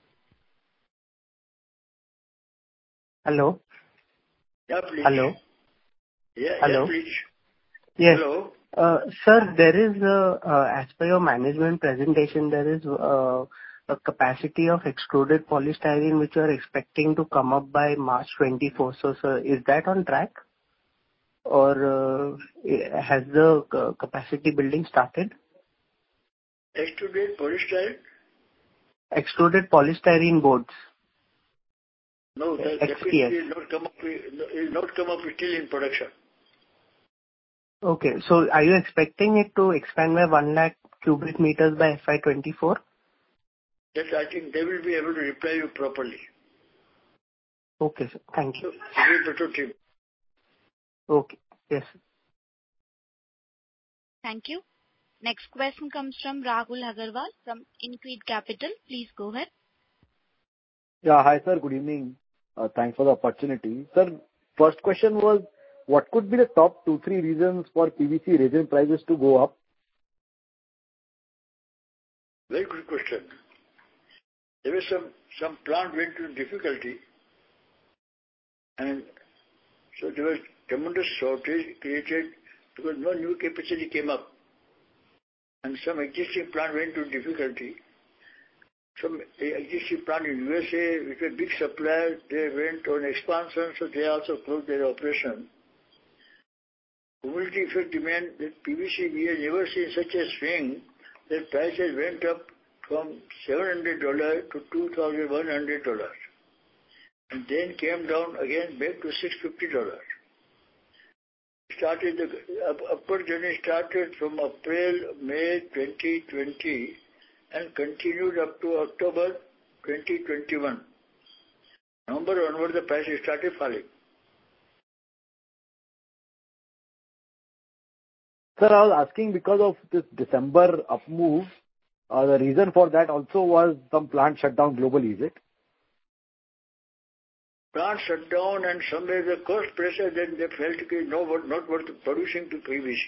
Hello. Yeah, please. Hello. Yeah, Hello. yeah, please. Yes. Hello. Uh, Sir, there is, uh, uh, as per your management presentation, there is uh, a capacity of extruded polystyrene which you are expecting to come up by March twenty-four. So, sir, is that on track? Or uh, has the uh, capacity building started? Extruded polystyrene? Extruded polystyrene boards. No, the X P S. capacity is not come up, is not come up still in production. Okay. So are you expecting it to expand by one lakh cubic meters by F Y twenty-four? That I think they will be able to reply you properly. Okay, sir. Thank you. So, it is better team. Okay. Yes. Thank you. Next question comes from Rahul Agarwal from Increed Capital. Please go ahead. Yeah. Hi, sir. Good evening. Uh, Thanks for the opportunity. Sir, first question was, what could be the top two, three reasons for P V C resin prices to go up? Very good question. There was some, some plant went into difficulty, and so there was tremendous shortage created because no new capacity came up. And some existing plant went into difficulty. Some existing plant in U S A, which were big suppliers, they went on expansion, so they also closed their operation. Cumulative effect demand that P V C, we have never seen such a swing that prices went up from seven hundred dollars to two thousand one hundred dollars. And then came down again back to six hundred fifty dollars. Started the up, upward journey started from April, May twenty twenty and continued up to October twenty twenty-one. November onward the prices started falling. Sir, I was asking because of this December up move, Uh, the reason for that also was some plant shutdown globally, is it? Plant shut down and somewhere the cost pressure, then they felt okay, no, not worth producing to P V C.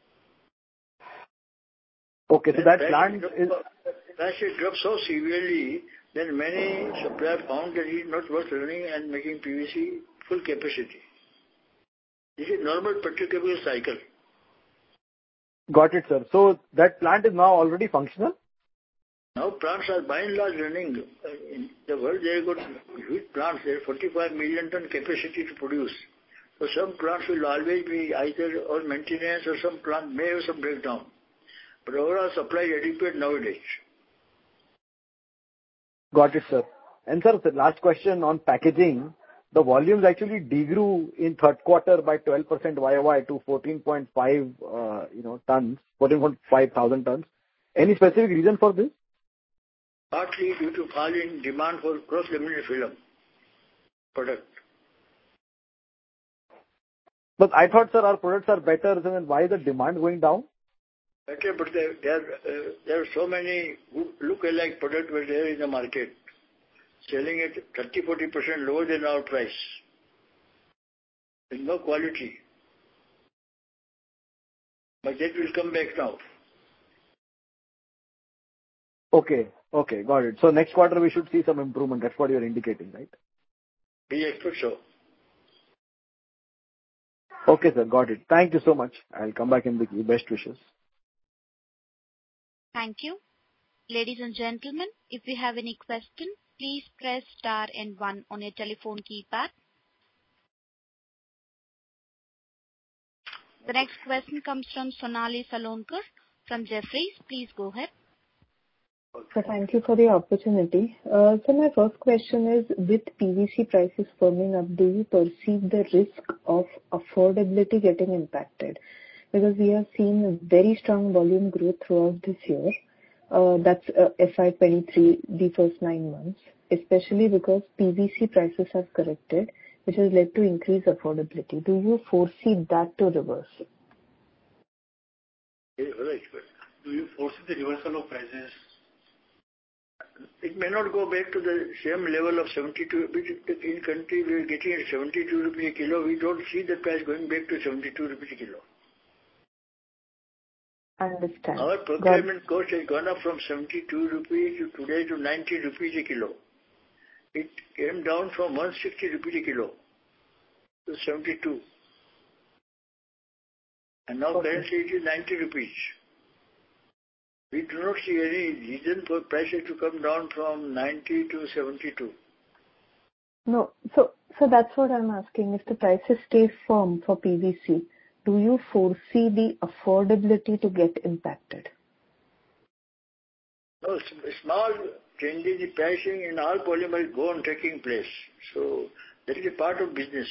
Okay, so that plant is... Prices dropped so severely, then many suppliers found that it is not worth running and making P V C full capacity. This is normal petrochemical cycle. Got it, sir. So that plant is now already functional? Now plants are by and large running. In the world they have got huge plants. There are forty-five million ton capacity to produce. So some plants will always be either on maintenance or some plant may have some breakdown. But overall supply is adequate nowadays. Got it, sir. And sir, the last question on packaging. The volumes actually degrew in third quarter by twelve percent Y O Y to fourteen point five uh, you know, tons, fourteen point five thousand tons. Any specific reason for this? Partly due to fall in demand for cross-laminated film product. But I thought, sir, our products are better, then why is the demand going down? Better, but there, there, uh, there are so many look-alike products were there in the market, selling at thirty to forty percent lower than our price. There's no quality. But that will come back now. Okay, okay, got it. So next quarter we should see some improvement. That's what you're indicating, right? We expect so. Okay, sir, got it. Thank you so much. I'll come back in the queue. Best wishes. Thank you. Ladies and gentlemen, if you have any question, please press star and one on your telephone keypad. The next question comes from Sonali Salonker from Jefferies. Please go ahead. So thank you for the opportunity. Uh, so my first question is, with P V C prices firming up, do you perceive the risk of affordability getting impacted? Because we have seen very strong volume growth throughout this year. Uh, that's uh, F Y twenty-three, the first nine months, especially because P V C prices have corrected, which has led to increased affordability. Do you foresee that to reverse? Right, but do you foresee the reversal of prices? It may not go back to the same level of seventy-two. In country we are getting at seventy-two rupees a kilo. We don't see the price going back to seventy-two rupees a kilo. Understand. Our procurement cost has gone up from seventy-two rupees to today to ninety rupees a kilo. It came down from one hundred sixty rupees a kilo to seventy-two. And now okay. Currently it is ninety rupees. We do not see any reason for prices to come down from ninety to seventy-two. No, so so that's what I'm asking. If the prices stay firm for P V C, do you foresee the affordability to get impacted? No, small changes in pricing in all polymers go on taking place. So that is a part of business.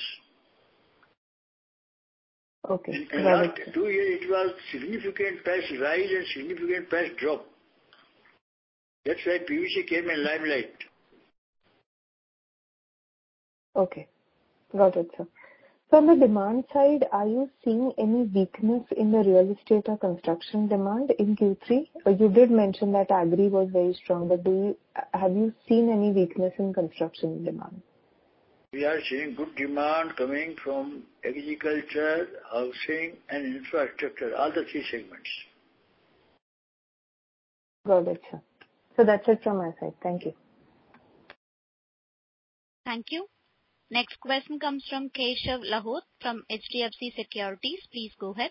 Okay. In, in last two years, it was significant price rise and significant price drop. That's why P V C came in limelight. Okay. Got it, sir. So on the demand side, are you seeing any weakness in the real estate or construction demand in Q three? You did mention that agri was very strong, but do you, have you seen any weakness in construction demand? We are seeing good demand coming from agriculture, housing and infrastructure, all the three segments. Got it, sir. So that's it from my side. Thank you. Thank you. Next question comes from Keshav Lahot from H D F C Securities. Please go ahead.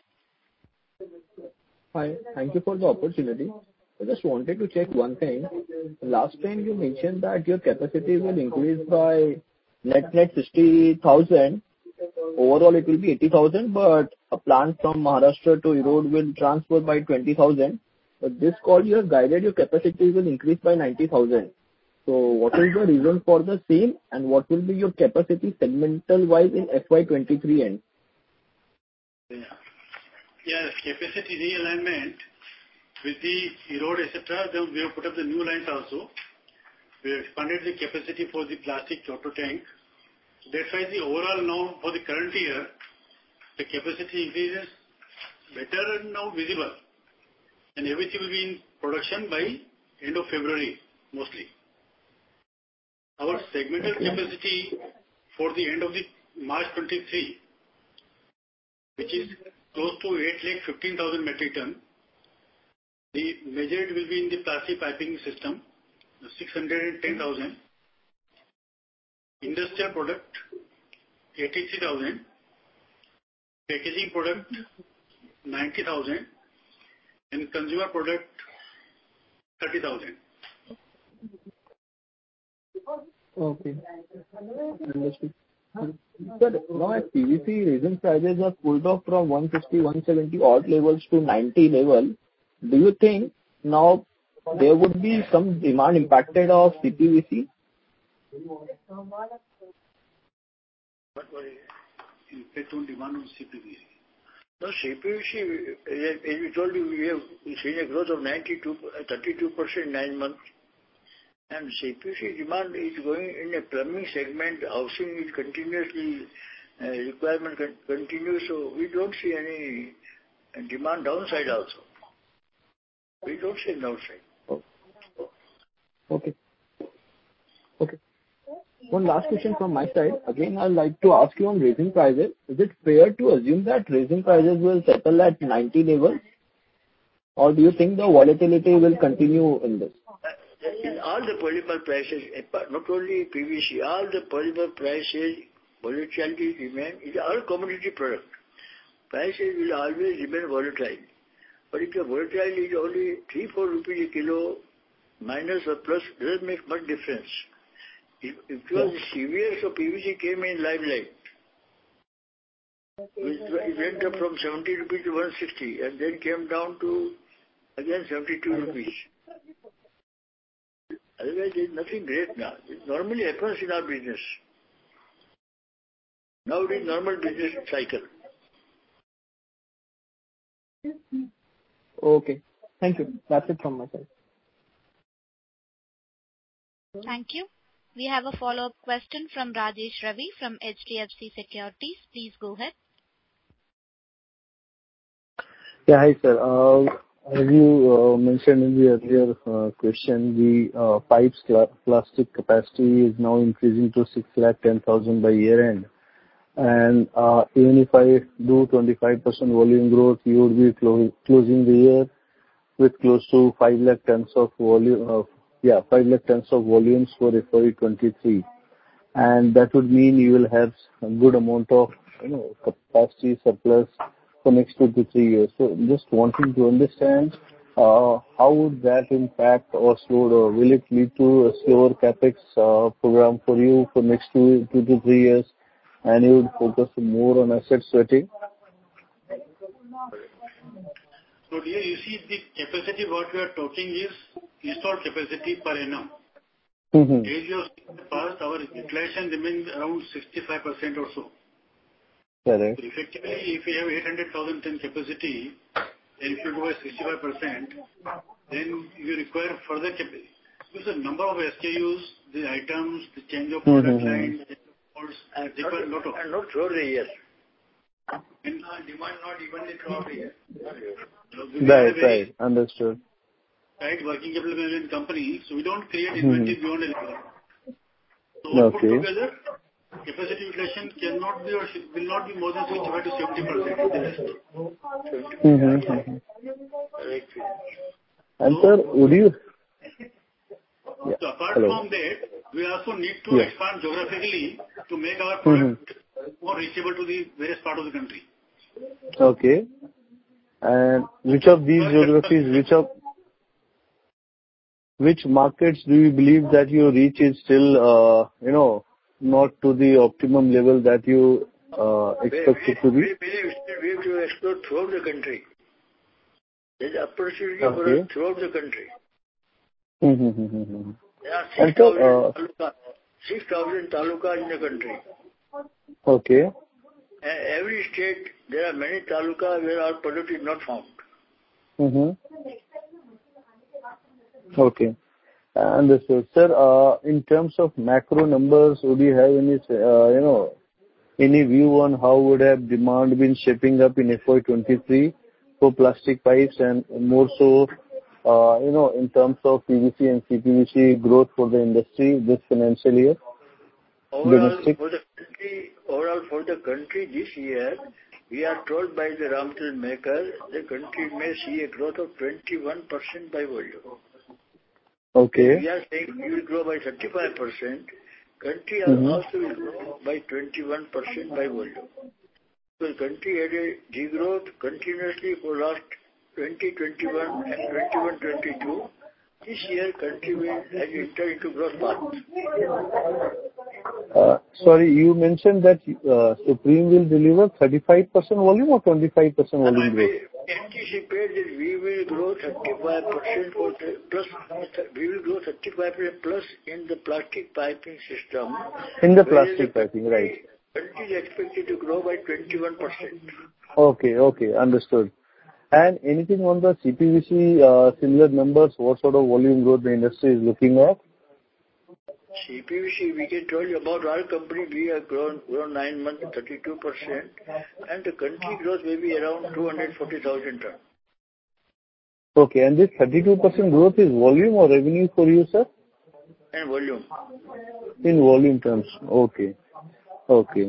Hi, thank you for the opportunity. I just wanted to check one thing. Last time you mentioned that your capacity will increase by net net sixty thousand. Overall it will be eighty thousand, but a plant from Maharashtra to Erode will transfer by twenty thousand. But this call you have guided your capacity will increase by ninety thousand. So what is the reason for the same and what will be your capacity segmental wise in F Y twenty-three end? Yeah. Yes, capacity realignment with the Erode et cetera. Then we have put up the new lines also. We have expanded the capacity for the plastic Kyoto tank. That's why the overall now for the current year, the capacity increase is better and now visible. And everything will be in production by end of February, mostly. Our segmental capacity for the end of the March twenty-three, which is close to eight lakh fifteen thousand metric ton. The majority will be in the plastic piping system, six hundred ten thousand. Industrial product, eighty-three thousand. Packaging product, ninety thousand. And consumer product, thirty thousand. Okay. Understood. Sir, now as P V C resin prices are pulled off from one fifty, one seventy odd levels to ninety level, do you think now there would be some demand impacted of C P V C? What was it? Impact on demand on C P V C. No, C P V C, as we told you, we have seen a growth of ninety-two, thirty-two percent in nine months. And C P V C demand is going in a plumbing segment, housing is continuously, uh, requirement con- continues, so we don't see any uh, demand downside also. We don't see downside. Okay. Okay. One last question from my side. Again, I'd like to ask you on resin prices. Is it fair to assume that resin prices will settle at ninety levels? Or do you think the volatility will continue in this? In all the polymer prices, not only P V C, all the polymer prices, volatility remain. It's all commodity product. Prices will always remain volatile. But if the volatility is only three, four rupees a kilo, minus or plus, doesn't make much difference. If, if it was severe, so P V C came in limelight. It went up from seventy rupees to one sixty and then came down to again seventy-two rupees. Otherwise, there is nothing great now. It normally happens in our business. Now it is normal business cycle. Okay. Thank you. That's it from my side. Thank you. We have a follow-up question from Rajesh Ravi from H D F C Securities. Please go ahead. Yeah, hi, sir. Uh, As you uh, mentioned in the earlier uh, question, the uh, pipes cl- plastic capacity is now increasing to six lakh ten thousand by year end. And uh, even if I do twenty-five percent volume growth, you would be clo- closing the year with close to five lakh tons of volume. Of, yeah, five lakh tons of volumes for F Y twenty-three. And that would mean you will have a good amount of, you know, capacity surplus for next two to three years. So just wanting to understand uh, how would that impact or slow down? Will it lead to a slower capex uh, program for you for next two, two to three years, and you would focus more on asset sweating? So here you see the capacity what we are talking is installed capacity per annum. Mm-hmm. As you have seen in the past, our utilization remains around sixty-five percent or so. Correct. So effectively, if we have eight hundred thousand ton capacity, and if you do by sixty-five percent, then you require further capacity. Because the number of S K Us, the items, the change of product Mm-hmm. lines, and require a lot of. And not throughout the year. And demand not evenly throughout the year. So we Right, have a very right. Understood. tight working capital management company, so we don't create Mm-hmm. inventory beyond a level. So all put Okay. together, capacity utilization cannot be or should- will not be more than sixty-five to seventy percent of the rest. Mm-hmm. Mm-hmm. And sir, would you? Yeah. So apart Hello. from that, we also need to Yeah. expand geographically to make our Mm-hmm. product more reachable to the various parts of the country. Okay. And which of these geographies, which of which markets do you believe that your reach is still, uh, you know, not to the optimum level that you uh, expect it to be? We believe we have to explore throughout the country. There is opportunity for Okay. us throughout the country. Mm-hmm. There are And six so, thousand uh, talukas, six thousand talukas in the country. okay. And every state, there are many talukas where our product is not found. Mm-hmm. Okay. Understood. Sir, uh, in terms of macro numbers, would you have any, uh, you know, any view on how would have demand been shaping up in F Y twenty-three for plastic pipes and more so uh, you know, in terms of P V C and C P V C growth for the industry this financial year? Overall, Domestic. for the country, overall for the country this year, we are told by the raw material maker, the country may see a growth of twenty-one percent by volume. Okay. We are saying we will grow by thirty-five percent. Country Mm-hmm. also will grow by twenty-one percent by volume. So the country had a degrowth continuously for last twenty twenty-one and twenty-one twenty-two. This year, country will has entered into growth path. Uh, sorry, you mentioned that uh, Supreme will deliver thirty-five percent volume or twenty-five percent volume growth? We anticipate that we will grow thirty-five percent for the, plus, we will grow thirty-five percent plus in the plastic piping system. In the plastic piping, right. Country is expected to grow by twenty-one percent. Okay, okay, understood. And anything on the C P V C uh, similar numbers, what sort of volume growth the industry is looking at? C P V C, we can tell you about our company, we have grown, grown nine months, thirty-two percent, and the country growth may be around two hundred forty thousand tons. Okay, and this thirty-two percent growth is volume or revenue for you, sir? And volume. In volume terms, okay, okay.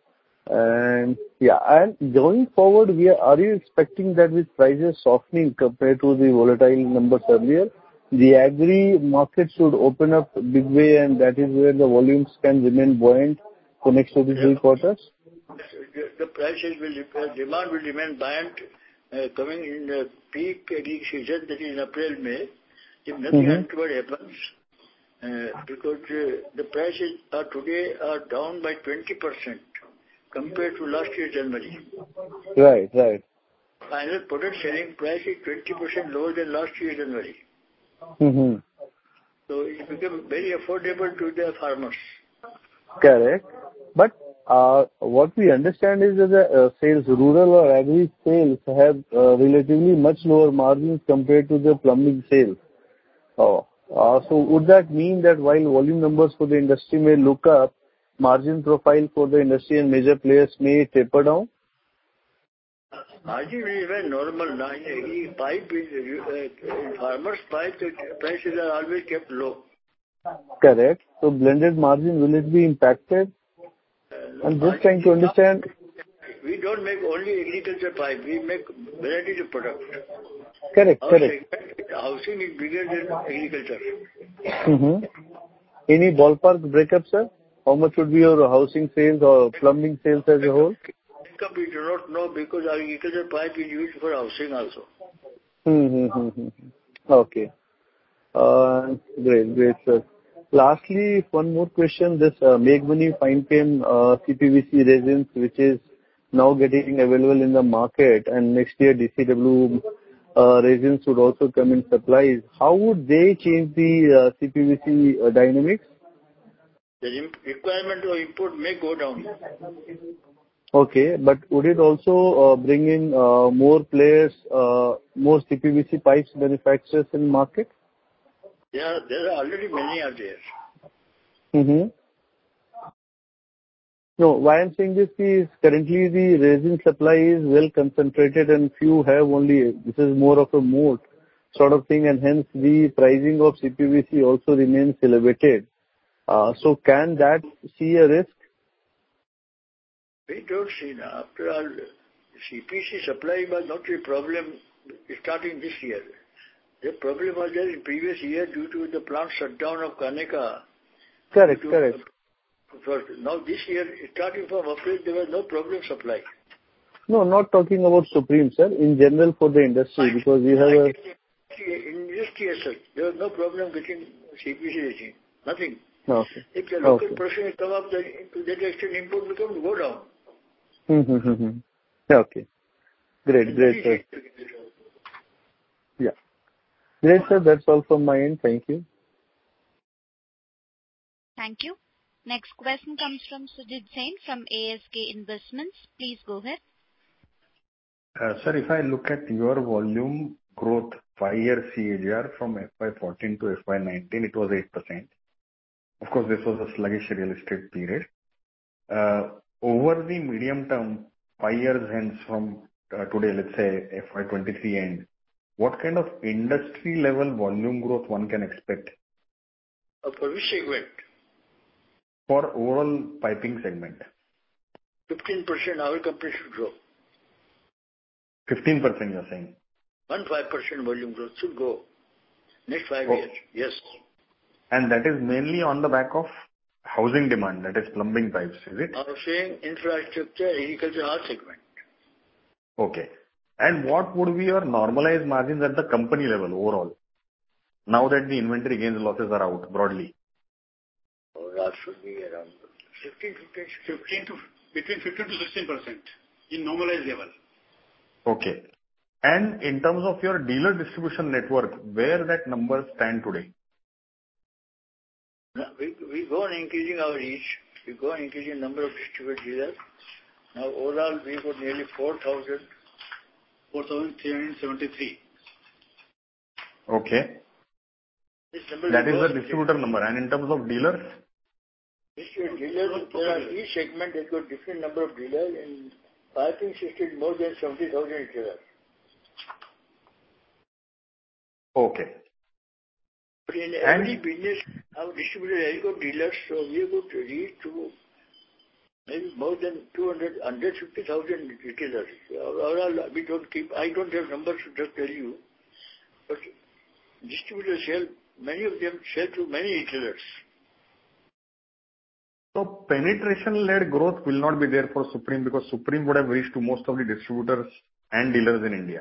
And yeah, and going forward, we are, are you expecting that with prices softening compared to the volatile numbers earlier, the agri market should open up big way, and that is where the volumes can remain buoyant for next two to three quarters? The, the prices will, uh, demand will remain buoyant uh, coming in the peak agri season, that is in April, May, if nothing Mm-hmm. untoward happens, uh, because uh, the prices are today are down by twenty percent compared to last year January. Right, right. Final product selling price is twenty percent lower than last year January. Mm-hmm. So it became very affordable to the farmers. Correct. But uh, what we understand is that the uh, sales, rural or agri sales have uh, relatively much lower margins compared to the plumbing sales. Oh, uh, so would that mean that while volume numbers for the industry may look up, margin profile for the industry and major players may taper down? Margin is very normal. Now, in pipe, uh, in farmers' pipe, the prices are always kept low. Correct. So blended margin, will it be impacted? Uh, I'm just trying to understand. We don't make only agriculture pipe. We make varieties of products. Correct, Our correct. segment, housing is bigger than agriculture. Mm-hmm. Any ballpark breakup, sir? How much would be your housing sales or plumbing sales as a whole? We do not know because our agriculture pipe is used for housing also. Mm-hmm. Okay. Uh, great, great, sir. Lastly, one more question. This uh, Make Money Fine Chem uh, C P V C resins, which is now getting available in the market, and next year D C W uh, resins would also come in supplies. How would they change the uh, C P V C uh, dynamics? The requirement of import may go down. Okay, but would it also uh, bring in uh, more players, uh, more C P V C pipes manufacturers in market? There are, there are already many are there. Mm-hmm. No, why I'm saying this is currently the resin supply is well concentrated and few have only, this is more of a moat sort of thing, and hence the pricing of C P V C also remains elevated. Uh, so can that see a risk? We don't see now. After all, C P C supply was not a problem starting this year. The problem was there in previous year due to the plant shutdown of Kaneka. Correct, to, correct. Uh, now this year, starting from April, there was no problem supply. No, not talking about Supreme, sir. In general for the industry, because we have a... In industry as such, there was no problem getting C P C resin. Nothing. Okay. If the local Okay. production come up, then to that extent import becomes go down. Mm-hmm. Okay. Great, great, sir. Yeah. Great, sir. That's all from my end. Thank you. Thank you. Next question comes from Sujit Jain from A S K Investments. Please go ahead. Uh, sir, if I look at your volume growth five-year C A G R from F Y fourteen to F Y nineteen, it was eight percent. Of course, this was a sluggish real estate period. Uh, over the medium term, five years hence from uh, today, let's say F Y twenty-three end, what kind of industry level volume growth one can expect? Uh, For which segment? For overall piping segment. fifteen percent our company should grow. fifteen percent you're saying? one point five percent volume growth should go. Next five Oh. years, yes. And that is mainly on the back of housing demand, that is plumbing pipes, is it? Housing, infrastructure, agriculture, all segment. Okay. And what would be your normalized margins at the company level overall? Now that the inventory gains losses are out broadly. Overall should be around fifteen, fifteen, fifteen to, between fifteen to sixteen percent in normalized level. Okay. And in terms of your dealer distribution network, where that number stand today? Now, we, we go on increasing our reach. We go on increasing number of distributor dealers. Now overall we got nearly four thousand. four thousand three hundred seventy-three. Okay. This number That is will the go distributor number. And in terms of dealers? Distributor dealers, there are each segment they got different number of dealers. In piping system more than seventy thousand dealers. Okay. But in every business, our distributor has got dealers, so we have got to reach to maybe more than two hundred, one hundred fifty thousand retailers. Overall, we don't keep, I don't have numbers to just tell you, but distributors sell, many of them sell to many retailers. So penetration-led growth will not be there for Supreme because Supreme would have reached to most of the distributors and dealers in India.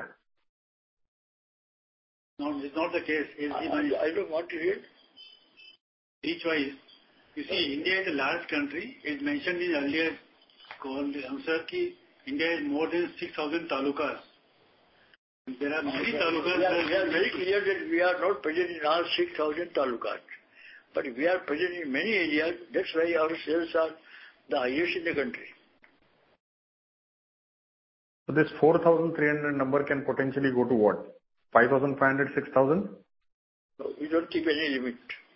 No, it's not the case. It's I, I, I don't want to hear. Reach-wise, you see, India is a large country. It mentioned in earlier call, the answer that India has more than six thousand talukas. There are many talukas. We are, we are very clear that we are not present in all six thousand talukas. But we are present in many areas. That's why our sales are the highest in the country. So this four thousand three hundred number can potentially go to what? five thousand five hundred, six thousand? No, we don't keep any limit.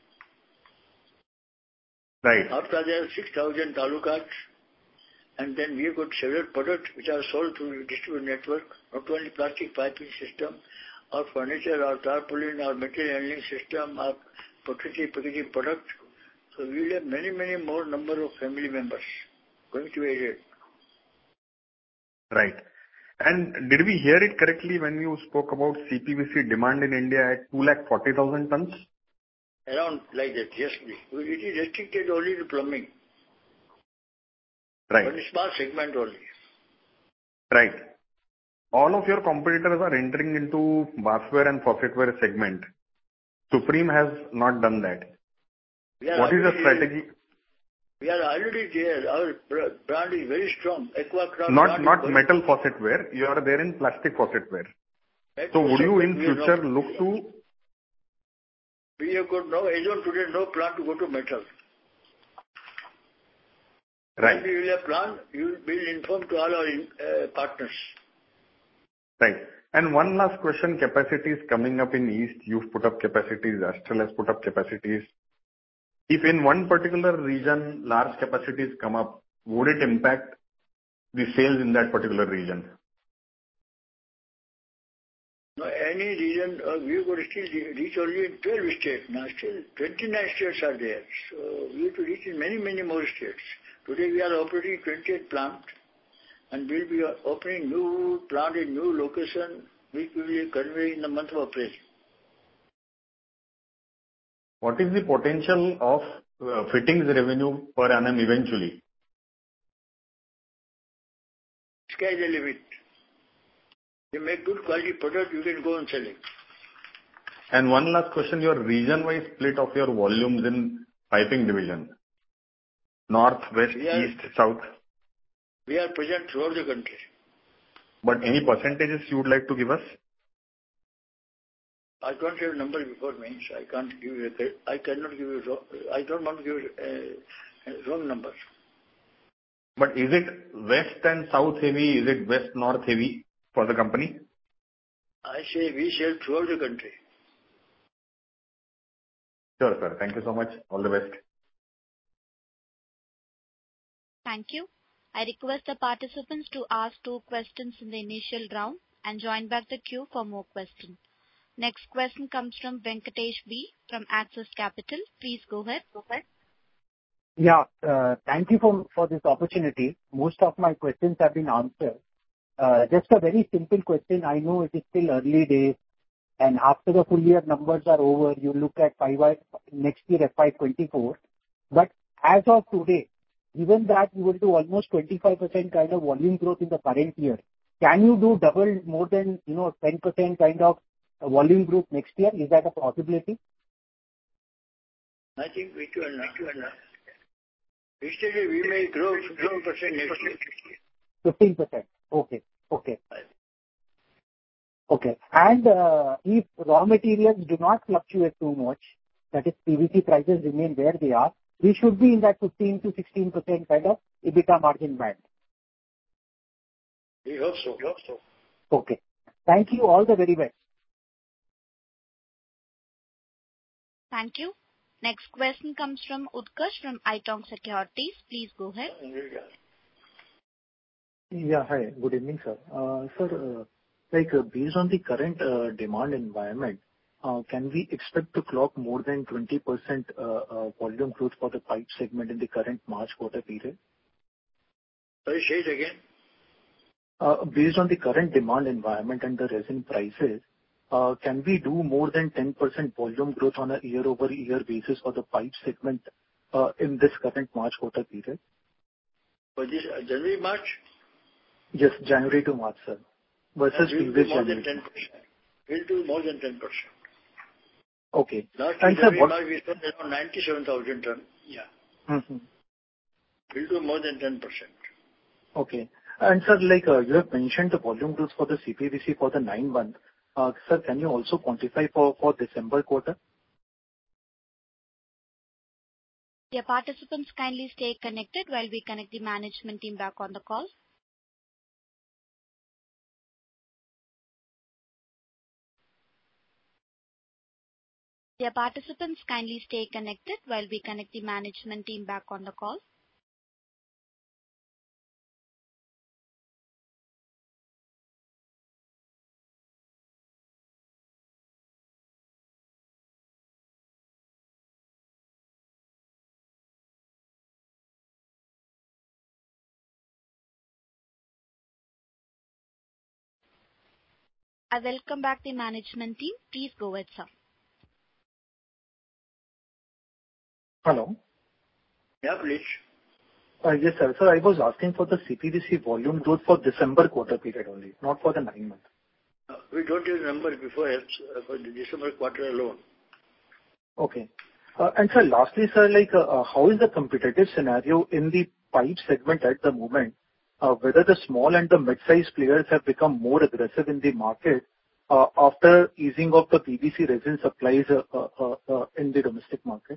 Right. After there are six thousand talukas, and then we have got several products which are sold through the distributor network, not only plastic piping system, or furniture, or tarpaulin, or material handling system, or protective packaging product. So we will have many, many more number of family members going to aid. Right. And did we hear it correctly when you spoke about C P V C demand in India at two lakh forty thousand tons? Around like that, yes. It is restricted only to plumbing. Right. But a small segment only. Right. All of your competitors are entering into bathware and faucetware segment. Supreme has not done that. What is the strategy? We are already there. Our brand is very strong. Aquacraft. Not not metal faucetware. You are there in plastic faucetware. So would you in future look to? We have got no, as on today, no plan to go to metal. Right. When we will have plan, you will be informed to all our uh, partners. Right. And one last question, capacities coming up in East, you've put up capacities, Astral has put up capacities. If in one particular region large capacities come up, would it impact the sales in that particular region? No, any region, uh, we got to still reach only in twelve states. Now still twenty-nine states are there. So we have to reach in many, many more states. Today we are operating twenty-eight plants and we will be opening new plant in new location which we will convey in the month of April. What is the potential of uh, fittings revenue per annum eventually? Sky the limit. You make good quality product, you can go on selling. And one last question, your region-wise split of your volumes in piping division. North, West, are, East, South. We are present throughout the country. But any percentages you would like to give us? I don't have a number before me, so I can't give you a, I cannot give you, I don't want to give you a, a wrong number. But is it West and South heavy? Is it West, North heavy for the company? I say we sell throughout the country. Sure, sir. Thank you so much. All the best. Thank you. I request the participants to ask two questions in the initial round and join back the queue for more questions. Next question comes from Venkatesh B from Axis Capital. Please go ahead. Yeah. Thank you for this opportunity. Most of my questions have been answered. Just a very simple question. I know it is still early days, and after the full year numbers are over, you look at next year, F Y twenty-four. But as of today, given that you will do almost twenty-five percent kind of volume growth in the current year, can you do double more than, you know, ten percent kind of volume growth next year? Is that a possibility? I think we can. Yesterday we may grow fifteen percent next year. fifteen percent. Okay. Okay. Okay. And uh, if raw materials do not fluctuate too much, that is P V C prices remain where they are, we should be in that fifteen to sixteen percent kind of EBITDA margin band. We hope so. We hope so. Okay. Thank you. All the very best. Thank you. Next question comes from Utkarsh from Haitong Securities. Please go ahead. Yeah. Hi. Good evening, sir. Uh, sir, uh, like uh, based on the current uh, demand environment, uh, can we expect to clock more than twenty percent uh, uh, volume growth for the pipe segment in the current March quarter period? Sorry, say it again. Uh, based on the current demand environment and the resin prices, uh, can we do more than ten percent volume growth on a year-over-year basis for the pipe segment uh, in this current March quarter period? For this uh, January, March? Yes, January to March, sir. Versus we'll previous do more January. than ten percent. We'll do more than ten percent. Okay. Last and year, sir, what... March we spent around ninety-seven thousand tons. Yeah. Mm-hmm. We'll do more than ten percent. Okay. And sir, like uh, you have mentioned the volume growth for the C P V C for the nine months. Uh, sir, can you also quantify for, for December quarter? Yeah, participants kindly stay connected while we connect the management team back on the call. Yeah, participants kindly stay connected while we connect the management team back on the call. I welcome back the management team. Please go ahead, sir. Hello. Yeah, please. Uh, yes, sir. Sir, I was asking for the C P V C volume growth for December quarter period only, not for the nine months. Uh, we don't have numbers before uh, for the December quarter alone. Okay. Uh, and sir, lastly, sir, like uh, uh, how is the competitive scenario in the pipe segment at the moment? Uh, whether the small and the mid-sized players have become more aggressive in the market uh, after easing of the P V C resin supplies uh, uh, uh, uh, in the domestic market?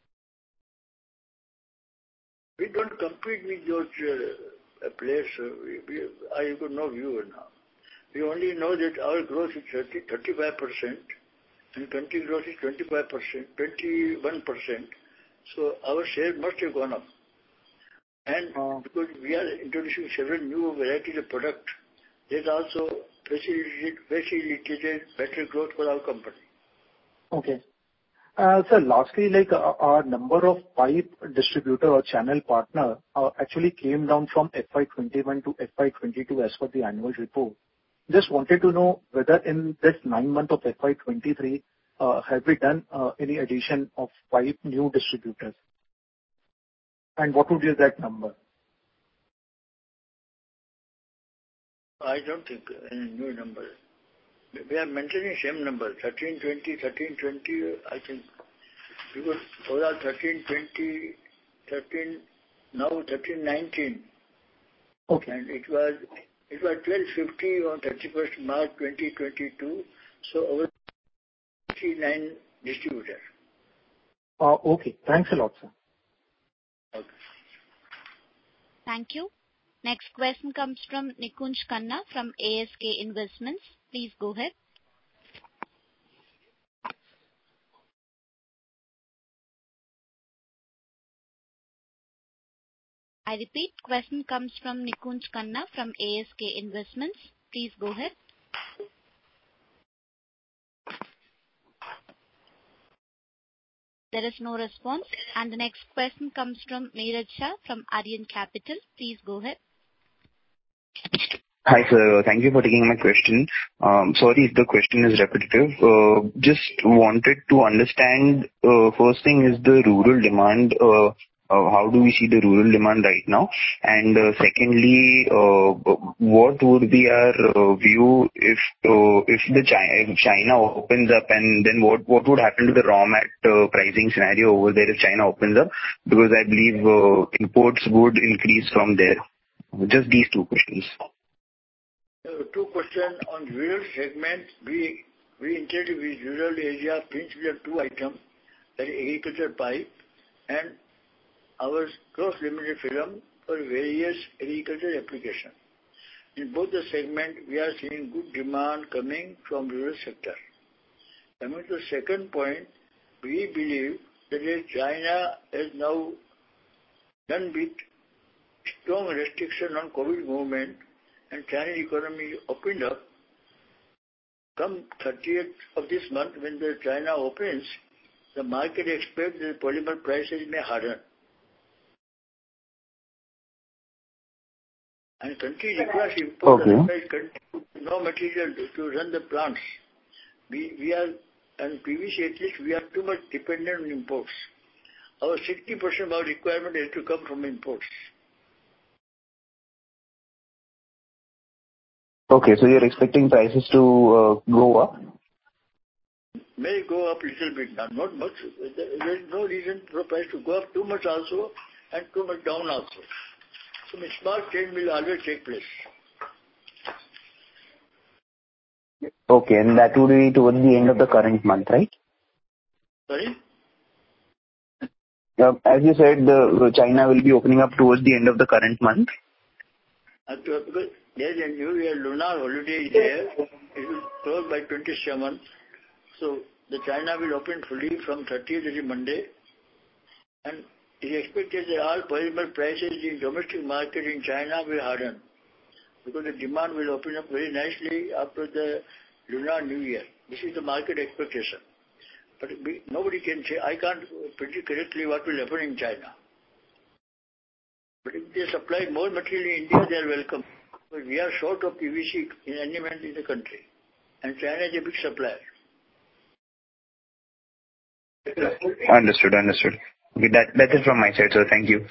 We don't compete with those uh, players. Uh, we, we, I got no view now. We only know that our growth is thirty, thirty-five percent and country growth is twenty-five percent, twenty-one percent. So our share must have gone up. And uh, because we are introducing several new varieties of product, that also facilitated, facilitated better growth for our company. Okay. Uh, sir, lastly, like uh, our number of pipe distributor or channel partner uh, actually came down from F Y twenty-one to F Y twenty-two as per the annual report. Just wanted to know whether in this nine month of F Y twenty-three, uh, have we done uh, any addition of five new distributors? And what would be that number? I don't think any new number. We are maintaining same number, thirteen twenty, thirteen twenty, I think. Because those are thirteen twenty, thirteen, now thirteen nineteen. Okay. And it was it was twelve fifty on thirty-first March twenty twenty-two. So our thirty-nine distributor. Uh, okay. Thanks a lot, sir. Okay. Thank you. Next question comes from Nikunj Khanna from A S K Investments. Please go ahead. I repeat, question comes from Nikunj Khanna from A S K Investments. Please go ahead. There is no response. And the next question comes from Meeraj Shah from Aryan Capital. Please go ahead. Hi, sir. Thank you for taking my question. Um, Sorry if the question is repetitive. Uh, Just wanted to understand, uh, first thing is the rural demand. uh, uh, How do we see the rural demand right now? And uh, secondly, uh, what would be our uh, view if uh, if the China if China opens up, and then what what would happen to the raw mat uh, pricing scenario over there if China opens up? Because I believe uh, imports would increase from there. Just these two questions. Uh, Two questions on rural segment. We we intend with rural area principally on two items, that is agriculture pipe and our cross-laminated film for various agriculture applications. In both the segment, we are seeing good demand coming from rural sector. Coming to the second point, we believe that as China has now done with strong restriction on COVID movement, and Chinese economy opened up, come thirtieth of this month, when the China opens, the market expects that polymer prices may harden. And country requires import, Okay. otherwise country no material to, to run the plants. We, we are, and P V C at least, we are too much dependent on imports. Our sixty percent of our requirement has to come from imports. Okay, so you're expecting prices to uh, go up? May go up a little bit, not, not much. There is no reason for price to go up too much also and too much down also. So a small change will always take place. Okay, and that would be towards the end of the current month, right? Sorry? Uh, as you said, the China will be opening up towards the end of the current month. Uh, because there is a new year lunar holiday is there. It will close by twenty-seventh. So the China will open fully from thirtieth, that is Monday. And it is expected that all polymer prices in domestic market in China will harden, because the demand will open up very nicely after the lunar new year. This is the market expectation. But we, nobody can say, I can't predict correctly what will happen in China. But if they supply more material in India, they are welcome. But we are short of P V C in any event in the country. And China is a big supplier. Understood, understood. Okay, that, that is from my side, sir. Thank you.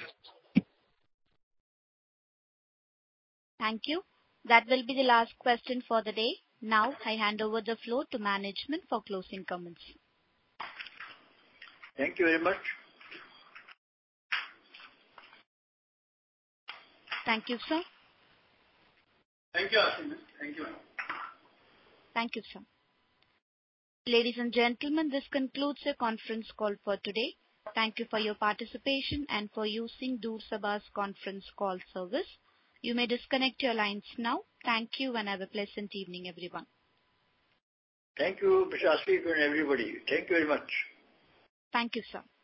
Thank you. That will be the last question for the day. Now I hand over the floor to management for closing comments. Thank you very much. Thank you, sir. Thank you, Ashwin. Thank you. Thank you, sir. Ladies and gentlemen, this concludes the conference call for today. Thank you for your participation and for using Doorsabha's conference call service. You may disconnect your lines now. Thank you and have a pleasant evening, everyone. Thank you, Mister Ashwin, and everybody. Thank you very much. Thank you, sir.